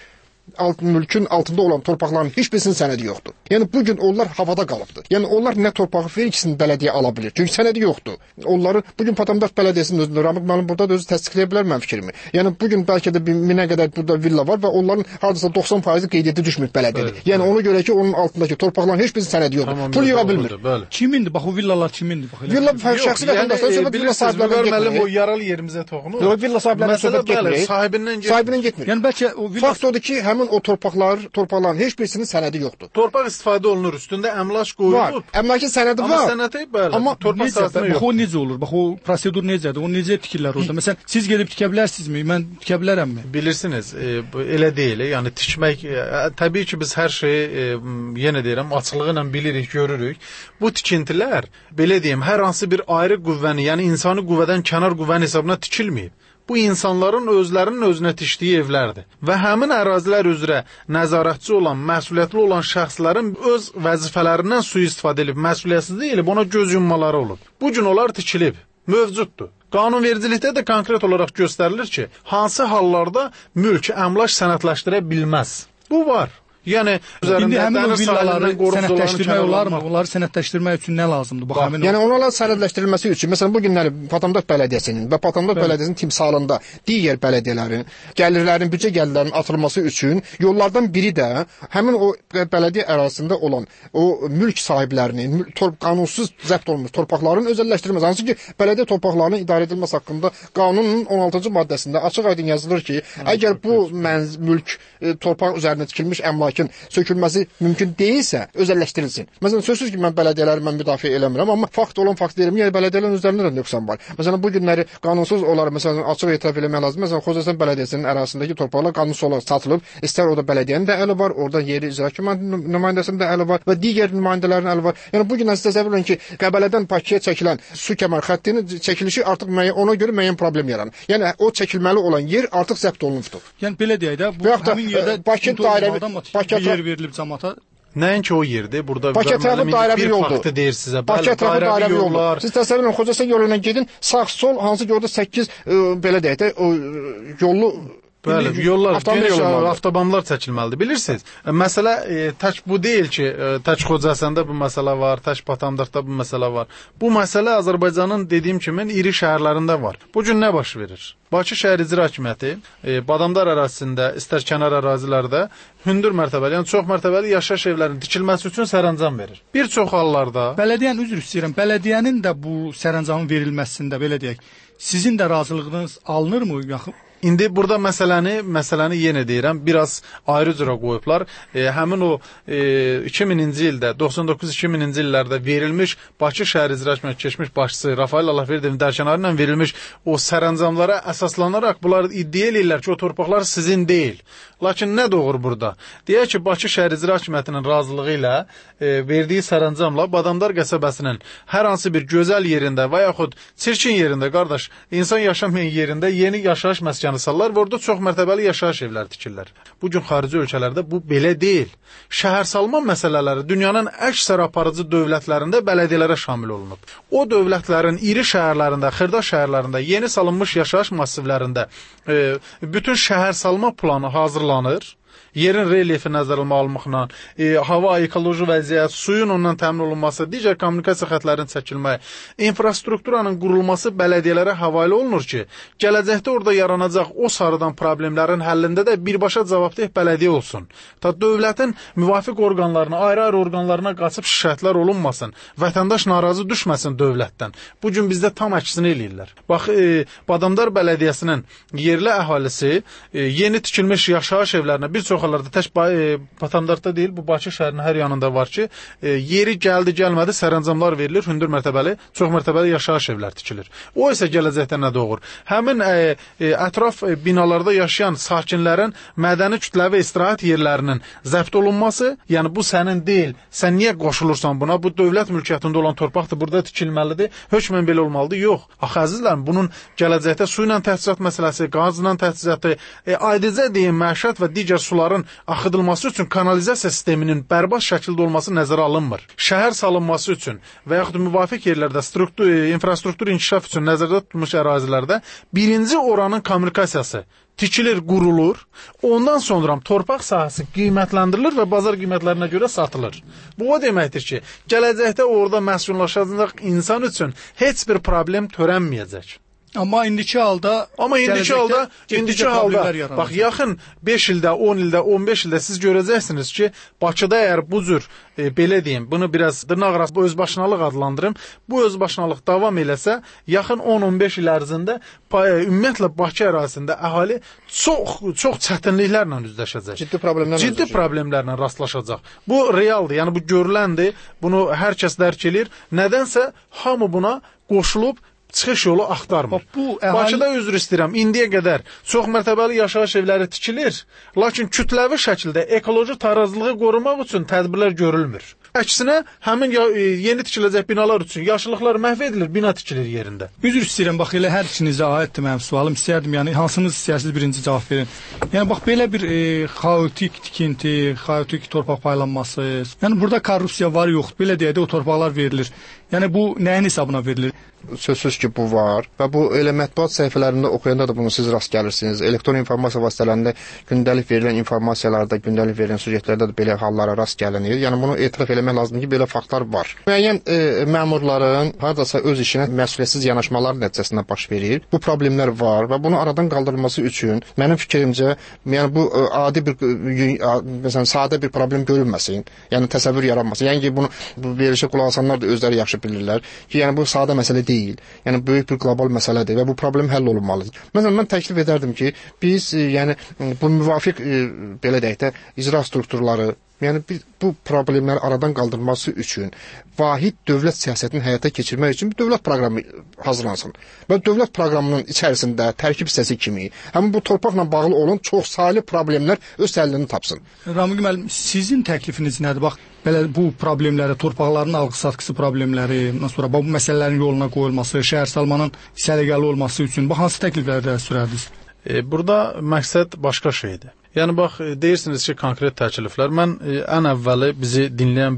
mülkün altında olan torpaqların heç birisinin sənədi yoxdur. Yəni bu gün onlar havada qalıbdır. Yəni onlar nə torpağı verir, ikisini bələdiyyə ala bilir. Çünki sənədi yoxdur. Onları bu gün Badamdar bələdiyyəsinin özündə Ramik müəllim burada da özü təsdiqləyə bilər mənim fikrimi. Yəni bu gün bəlkə də 1000-ə qədər burada villa var və onların hardasa 90% qeydiyyatı düşmür bələdiyyədə. Yəni ona görə ki, onun altındakı torpaqların heç birisinin sənədi yoxdur. Pul yığa bilmir. Kimindir? Bax o villalar kimindir? Villa şəxsi vətəndaşlar villa sahiblərindən müəllim o yaralı yerimizə toxunur. Yox, villa sahiblərindən söhbət getmir. Sahibindən getmir. Yəni bəlkə o villa fakt odur ki, həmin o torpaqların heç birisinin sənədi yoxdur. Torpaq istifadə olunur, üstündə əmlak qoyulub. Əmlakın sənədi var. Amma sənədi bəli. Amma torpaq sahəsində yox. Bax o necə olur? Bax o prosedur necədir? O necə tikirlər orada? Məsələn, siz gedib tikə bilərsinizmi? Mən tikə bilərəmmi? Bilirsiniz, elə deyil. Yəni tikmək təbii ki, biz hər şeyi yenə deyirəm, açıqlığı ilə bilirik, görürük. Bu tikintilər belə deyim, hər hansı bir ayrı qüvvəni, yəni insani qüvvədən kənar qüvvənin hesabına tikilməyib. Bu insanların özlərinin özünə tikdiyi evlərdir. Və həmin ərazilər üzrə nəzarətçi olan, məsuliyyətli olan şəxslərin öz vəzifələrindən sui-istifadə edib, məsuliyyətsizlik edib, ona göz yummaları olub. Bu gün onlar tikilib, mövcuddur. Qanunvericilikdə də konkret olaraq göstərilir ki, hansı hallarda mülk əmlak sənədləşdirə bilməz. Bu var. Yəni indi həmin o villaları sənədləşdirmək olarmı? Onları sənədləşdirmək üçün nə lazımdır? Bax həmin yəni onların sənədləşdirilməsi üçün məsələn bu günləri Patandaq Bələdiyyəsinin və Patandaq Bələdiyyəsinin timsalında digər bələdiyyələrin gəlirlərinin, büdcə gəlirlərinin artırılması üçün yollardan biri də həmin o bələdiyyə ərazisində olan o mülk sahiblərinin qanunsuz zəbt olunmuş torpaqların özəlləşdirilməsi. Hansı ki, bələdiyyə torpaqlarının idarə edilməsi haqqında qanunun 16-cı maddəsində açıq-aydın yazılır ki, əgər bu mülk torpaq üzərində tikilmiş əmlakın sökülməsi mümkün deyilsə, özəlləşdirilsin. Məsələn, sözsüz ki, mən bələdiyyələri müdafiə eləmirəm, amma fakt olan fakt deyirəm, yəni bələdiyyələrin özlərində də nöqsan var. Məsələn, bu günləri qanunsuz olaraq, məsələn, açıq etiraf eləmək lazım. Məsələn, Xocasən bələdiyyəsinin ərazisindəki torpaqlar qanunsuz olaraq satılıb. İstər orada bələdiyyənin də əli var, orada yeri icra nümayəndəsinin də əli var və digər nümayəndələrin əli var. Yəni bu gün sizə təsəvvür edin ki, Qəbələdən Bakıya çəkilən su kəmər xəttinin çəkilişi artıq ona görə müəyyən problem yaranır. Yəni o çəkilməli olan yer artıq zəbt olunubdur. Yəni belə deyək də, bu həmin yerdə Bakı dairəvi yer verilib cəmaata. Nəinki o yerdir. Burada Bakı ətrafı dairəvi yoldur. Faktı deyir sizə. Bakı ətrafı dairəvi yollar. Siz təsəvvür edin, Xocasən yolundan gedin, sağ-sol hansı ki orada 8 belə deyək də o yollu Bəli, yollar, geniş avtobanlar çəkilməlidir. Bilirsiniz, məsələ tək bu deyil ki, tək Xocasəndə bu məsələ var, tək Patandaqda bu məsələ var. Bu məsələ Azərbaycanın dediyim kimi iri şəhərlərində var. Bu gün nə baş verir? Bakı şəhər icra hakimiyyəti Badamdar ərazisində, istər kənar ərazilərdə hündür mərtəbəli, yəni çox mərtəbəli yaşayış evlərinin tikilməsi üçün sərəncam verir. Bir çox hallarda bələdiyyənin üzr istəyirəm, bələdiyyənin də bu sərəncamın verilməsində belə deyək, sizin də razılığınız alınırmı yaxın? İndi burada məsələni yenə deyirəm, biraz ayrı cürə qoyublar. Həmin o 2000-ci ildə, 99-2000-ci illərdə verilmiş Bakı şəhər icra hakimiyyəti keçmiş başçısı Rafael Allahverdiyevin dərkənarı ilə verilmiş o sərəncamlara əsaslanaraq bunlar iddia edirlər ki, o torpaqlar sizin deyil. Lakin nə doğur burada? Deyək ki, Bakı şəhər icra hakimiyyətinin razılığı ilə verdiyi sərəncamla Badamdar qəsəbəsinin hər hansı bir gözəl yerində və yaxud çirkin yerində, qardaş, insan yaşamayan yerində yeni yaşayış məskəni sallar və orada çox mərtəbəli yaşayış evləri tikirlər. Bugün xarici ölkələrdə bu belə deyil. Şəhərsalma məsələləri dünyanın əksər aparıcı dövlətlərində bələdiyyələrə şamil olunub. O dövlətlərin iri şəhərlərində, xırda şəhərlərində, yeni salınmış yaşayış massivlərində bütün şəhərsalma planı hazırlanır. Yerin relyefi nəzərə alınmaqla, hava, ekoloji vəziyyət, suyun ondan təmin olunması, digər kommunikasiya xətlərinin çəkilməyi, infrastrukturanın qurulması bələdiyyələrə havaylı olunur ki, gələcəkdə orada yaranacaq o sarıdan problemlərin həllində də birbaşa cavabdeh bələdiyyə olsun. Ta dövlətin müvafiq orqanlarına, ayrı-ayrı orqanlarına qaçıb şikayətlər olunmasın, vətəndaş narazı düşməsin dövlətdən. Bugün bizdə tam əksini eləyirlər. Bax, Badamdar bələdiyyəsinin yerli əhalisi yeni tikilmiş yaşayış evlərinə bir çox hallarda tək Patandaqda deyil, bu Bakı şəhərinin hər yanında var ki, yeri gəldi-gəlmədi sərəncamlar verilir, hündür mərtəbəli, çox mərtəbəli yaşayış evlər tikilir. O isə gələcəkdə nə doğur? Həmin ətraf binalarda yaşayan sakinlərin mədəni kütləvi istirahət yerlərinin zəbt olunması, yəni bu sənin deyil, sən niyə qoşulursan buna? Bu dövlət mülkiyyətində olan torpaqdır, burada tikilməlidir, hökmən belə olmalıdır. Yox. Axı əzizlərim, bunun gələcəkdə su ilə təchizat məsələsi, qazla təchizatı, aydınca deyim, məişət və digər suların axıdılması üçün kanalizasiya sisteminin bərbad şəkildə olması nəzərə alınmır. Şəhər salınması üçün və yaxud müvafiq yerlərdə infrastruktur inkişaf üçün nəzərdə tutulmuş ərazilərdə birinci oranın kommunikasiyası tikilir, qurulur. Ondan sonra torpaq sahəsi qiymətləndirilir və bazar qiymətlərinə görə satılır. Bu o deməkdir ki, gələcəkdə orada məskunlaşacaq insan üçün heç bir problem törənməyəcək. Amma indiki halda bax yaxın 5 ildə, 10 ildə, 15 ildə siz görəcəksiniz ki, Bakıda əgər bu cür belə deyim, bunu biraz dırnaqarası özbaşınalıq adlandırım, bu özbaşınalıq davam eləsə, yaxın 10-15 il ərzində ümumiyyətlə Bakı ərazisində əhali çox çətinliklərlə üzləşəcək. Ciddi problemlərlə rastlaşacaq. Bu realdır, yəni bu görüləndir, bunu hər kəs dərk edir. Nədənsə hamı buna qoşulub çıxış yolu axtarmır. Bakıda üzr istəyirəm, indiyə qədər çox mərtəbəli yaşayış evləri tikilir, lakin kütləvi şəkildə ekoloji tarazlığı qorumaq üçün tədbirlər görülmür. Əksinə, həmin yeni tikiləcək binalar üçün yaşıllıqlar məhv edilir, bina tikilir yerində. Üzr istəyirəm, bax elə hər ikinizə aiddir mənim sualım. İstəyərdim, yəni hansınız istəyirsiniz birinci cavab verin. Yəni bax belə bir xaotik tikinti, xaotik torpaq paylanması. Yəni burada korrupsiya var, yox. Belə deyək də o torpaqlar verilir. Yəni bu nəyin hesabına verilir? Sözsüz ki, bu var və bu elə mətbuat səhifələrində oxuyanda da bunu siz rast gəlirsiniz. Elektron informasiya vasitələrində gündəlik verilən informasiyalarda, gündəlik verilən süjetlərdə də belə hallara rast gəlinir. Yəni bunu etiraf eləmək lazımdır ki, belə faktlar var. Müəyyən məmurların hardasa öz işinə məsuliyyətsiz yanaşmalar nəticəsində baş verir. Bu problemlər var və bunu aradan qaldırılması üçün mənim fikrimcə, yəni bu adi bir məsələn sadə bir problem görünməsin. Yəni təsəvvür yaranmasın. Yəni ki, bunu verilişə qulaq asanlar da özləri yaxşı bilirlər ki, yəni bu sadə məsələ deyil. Yəni böyük bir qlobal məsələdir və bu problem həll olunmalıdır. Məsələn, mən təklif edərdim ki, biz yəni bu müvafiq belə deyək də icra strukturları, yəni bu problemləri aradan qaldırması üçün vahid dövlət siyasətini həyata keçirmək üçün bir dövlət proqramı hazırlansın. Və dövlət proqramının içərisində tərkib hissəsi kimi həmin bu torpaqla bağlı olan çoxsaylı problemlər öz həllini tapsın. Ramiq müəllim, sizin təklifiniz nədir? Bax, belə bu problemləri, torpaqların alqı-satqısı problemləri, ondan sonra bu məsələlərin yoluna qoyulması, şəhərsalmanın səliqəli olması üçün bu hansı təklifləri sürərdiniz? Burada məqsəd başqa şeydir. Yəni bax, deyirsiniz ki, konkret təkliflər. Mən ən əvvəli bizi dinləyən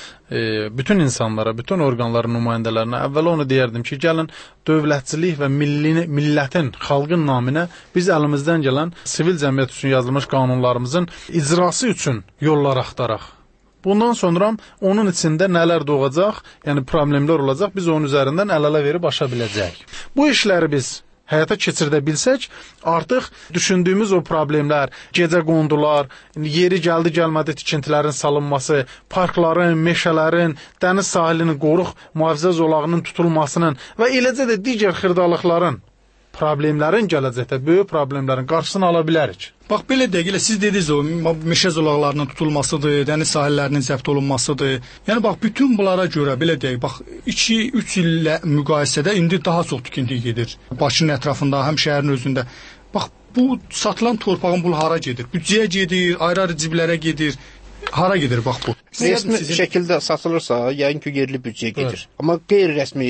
bütün insanlara, bütün orqanların nümayəndələrinə əvvəl onu deyərdim ki, gəlin dövlətçilik və millətin, xalqın naminə biz əlimizdən gələn sivil cəmiyyət üçün yazılmış qanunlarımızın icrası üçün yollar axtaraq. Bundan sonra onun içində nələr doğacaq, yəni problemlər olacaq, biz onun üzərindən əl-ələ verib aşa biləcəyik. Bu işləri biz həyata keçirdə bilsək, artıq düşündüyümüz o problemlər, gecə qondular, yeri gəldi gəlmədi tikintilərin salınması, parkların, meşələrin, dəniz sahilinin qoruq mühafizə zolağının tutulmasının və eləcə də digər xırdalıqların, problemlərin gələcəkdə böyük problemlərin qarşısını ala bilərik. Bax, belə deyək, siz dediniz o, meşə zolaqlarının tutulmasıdır, dəniz sahillərinin zəbt olunmasıdır. Yəni, bax, bütün bunlara görə, belə deyək, bax, 2-3 illə müqayisədə indi daha çox tikinti gedir. Bakının ətrafında, həm şəhərin özündə. Bax, bu satılan torpağın bu hara gedir? Büdcəyə gedir, ayrı-ayrı ciblərə gedir. Hara gedir bax bu? Rəsmi şəkildə satılırsa, yəqin ki, yerli büdcəyə gedir. Amma qeyri-rəsmi,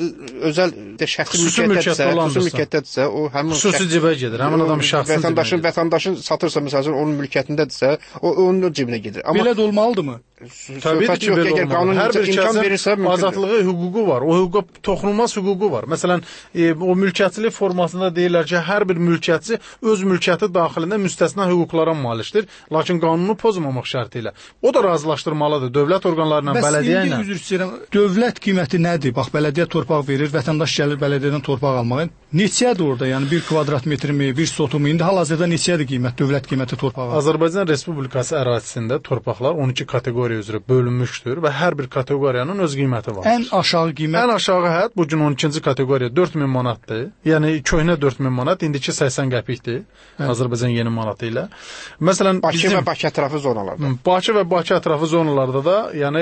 özəl şəxsi mülkiyyətdədirsə, o həmin xüsusi cibə gedir. Həmin adam şəxsin vətəndaşın satırsa, məsələn, onun mülkiyyətindədirsə, o onun cibinə gedir. Belə də olmalıdırmı? Təbii ki, belə olmalı. Hər bir kəsin azadlığı, hüququ var. O hüquqa toxunulmaz hüququ var. Məsələn, o mülkiyyətçilik formasında deyirlər ki, hər bir mülkiyyətçi öz mülkiyyəti daxilində müstəsna hüquqlara malikdir, lakin qanunu pozmamaq şərti ilə. O da razılaşdırmalıdır dövlət orqanlarına, bələdiyyə ilə. Üzr istəyirəm, dövlət qiyməti nədir? Bax, bələdiyyə torpaq verir, vətəndaş gəlir bələdiyyədən torpaq almağa. Neçədir orada? Yəni 1 kvadrat metrmi, 1 sotumu? İndi hal-hazırda neçədir qiymət, dövlət qiyməti torpağa? Azərbaycan Respublikası ərazisində torpaqlar 12 kateqoriya üzrə bölünmüşdür və hər bir kateqoriyanın öz qiyməti var. Ən aşağı qiymət? Ən aşağı hədd bu gün 12-ci kateqoriya 4000 manatdır. Yəni köhnə 4000 manat, indiki 80 qəpikdir. Azərbaycan yeni manatı ilə. Məsələn, Bakı və Bakı ətrafı zonalarda. Bakı və Bakı ətrafı zonalarda da, yəni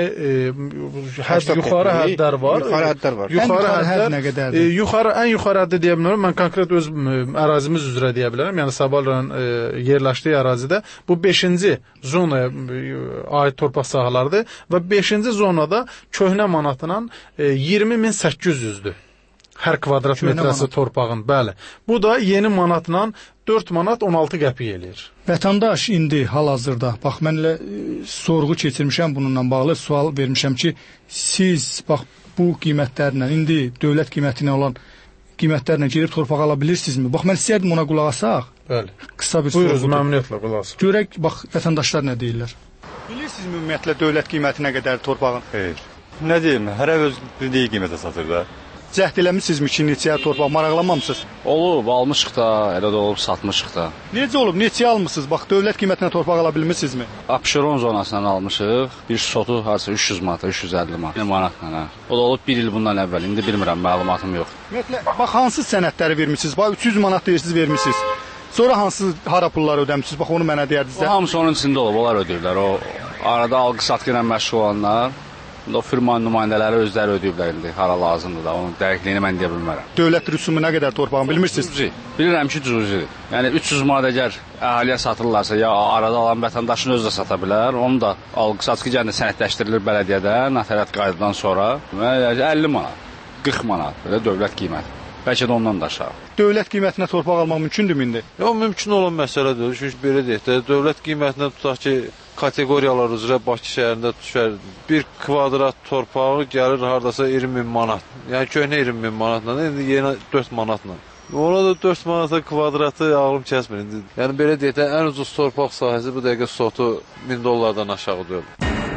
yuxarı hədlər var. Yuxarı hədlər var. Yuxarı hədd nə qədərdir? Ən yuxarı həddi deyə bilmirəm. Mən konkret öz ərazimiz üzrə deyə bilərəm. Yəni Sabal rayon yerləşdiyi ərazidə bu 5-ci zonaya aid torpaq sahələrdir və 5-ci zonada köhnə manatla 20.800-dür. Hər kvadrat metrəsi torpağın, bəli. Bu da yeni manatla 4 manat 16 qəpik eləyir. Vətəndaş indi hal-hazırda, bax, mənlə sorğu keçirmişəm bununla bağlı, sual vermişəm ki, siz, bax, bu qiymətlərlə, indi dövlət qiymətine olan qiymətlərlə gedib torpaq ala bilirsinizmi? Bax, mən istəyərdim ona qulaq asaq. Bəli. Qısa bir sorğudur. Buyuruz, məmnuniyyətlə qulaq asaq. Görək, bax, vətəndaşlar nə deyirlər? Bilirsiniz ümumiyyətlə dövlət qiymətinə qədər torpağın? Xeyr. Nə deyim, hərə öz bildiyi qiymətə satır da. Cəhd eləmisinizmi ki, neçəyə torpaq maraqlanmamısınız? Olub, almışıq da, elə də olub, satmışıq da. Necə olub, neçəyə almışsınız? Bax, dövlət qiymətinə torpaq ala bilmirsinizmi? Abşeron zonasından almışıq. Bir sotu harca 300 manat, 350 manat. Manatla, hə. O da olub 1 il bundan əvvəl. İndi bilmirəm, məlumatım yox. Ümumiyyətlə, bax, hansı sənədləri vermisiniz? Bax, 300 manat deyirsiniz, vermisiniz. Sonra hansı hara pulları ödəmişsiniz? Bax, onu mənə deyərdiniz. O hamısı onun içində olub, onlar ödəyiblər. O arada alqı-satqı ilə məşğul olanlar, o firmanın nümayəndələri özləri ödəyiblər indi, hara lazımdır da, onun dəqiqliyini mən deyə bilmərəm. Dövlət rüsumu nə qədər torpağını bilmirsiniz? Cüzi. Bilirəm ki, cüzidir. Yəni 300 manat əgər əhaliyə satırlarsa, ya arada alan vətəndaşın özü də sata bilər, onu da alqı-satqı gəlində sənədləşdirilir bələdiyyədə, notariat qaydadan sonra 50 manat, 40 manat, belə dövlət qiyməti. Bəlkə də ondan da aşağı. Dövlət qiymətinə torpaq almaq mümkündürmü indi? Yox, mümkün olan məsələ deyil. Çünki belə deyək də, dövlət qiymətinə tutaq ki, kateqoriyalar üzrə Bakı şəhərində düşər. 1 kvadrat torpağı gəlir hardasa 20 min manat. Yəni köhnə 20 min manatla, indi yeni 4 manatla. Ona da 4 manata kvadratı ağlım kəsmir indi. Yəni belə deyək də, ən ucuz torpaq sahəsi bu dəqiqə sotu $1000-dan aşağı deyil.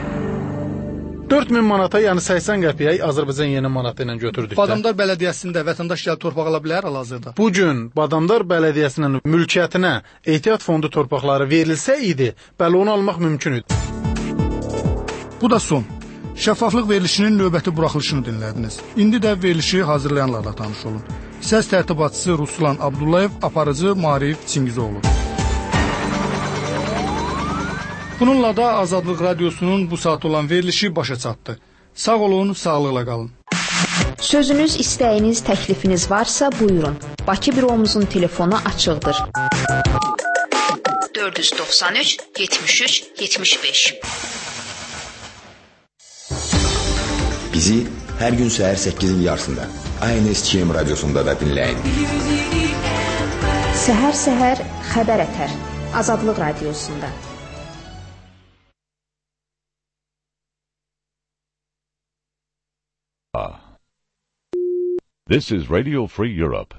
4000 manata, yəni 80 qəpiyə Azərbaycan yeni manatı ilə götürdükdə. Badamdar bələdiyyəsində vətəndaş gəlib torpaq ala bilər hal-hazırda. Bu gün Badamdar bələdiyyəsinin mülkiyyətinə ehtiyat fondu torpaqları verilsə idi, bəli onu almaq mümkün idi. Bu da son. Şəffaflıq verilişinin növbəti buraxılışını dinlədiniz. İndi də verilişi hazırlayanlarla tanış olun. Səs tərtibatçısı Ruslan Abdullayev, aparıcı Marif Çingizoğlu. Bununla da Azadlıq Radiosunun bu saat olan verilişi başa çatdı. Sağ olun, sağlıqla qalın. Sözünüz, istəyiniz, təklifiniz varsa buyurun. Bakı büromuzun telefonu açıqdır. 493 73 75. Bizi hər gün səhər 8-in yarısında ANSTM radiosunda da dinləyin. Səhər-səhər xəbər ətər. Azadlıq Radiosunda. This is Radio Free Europe.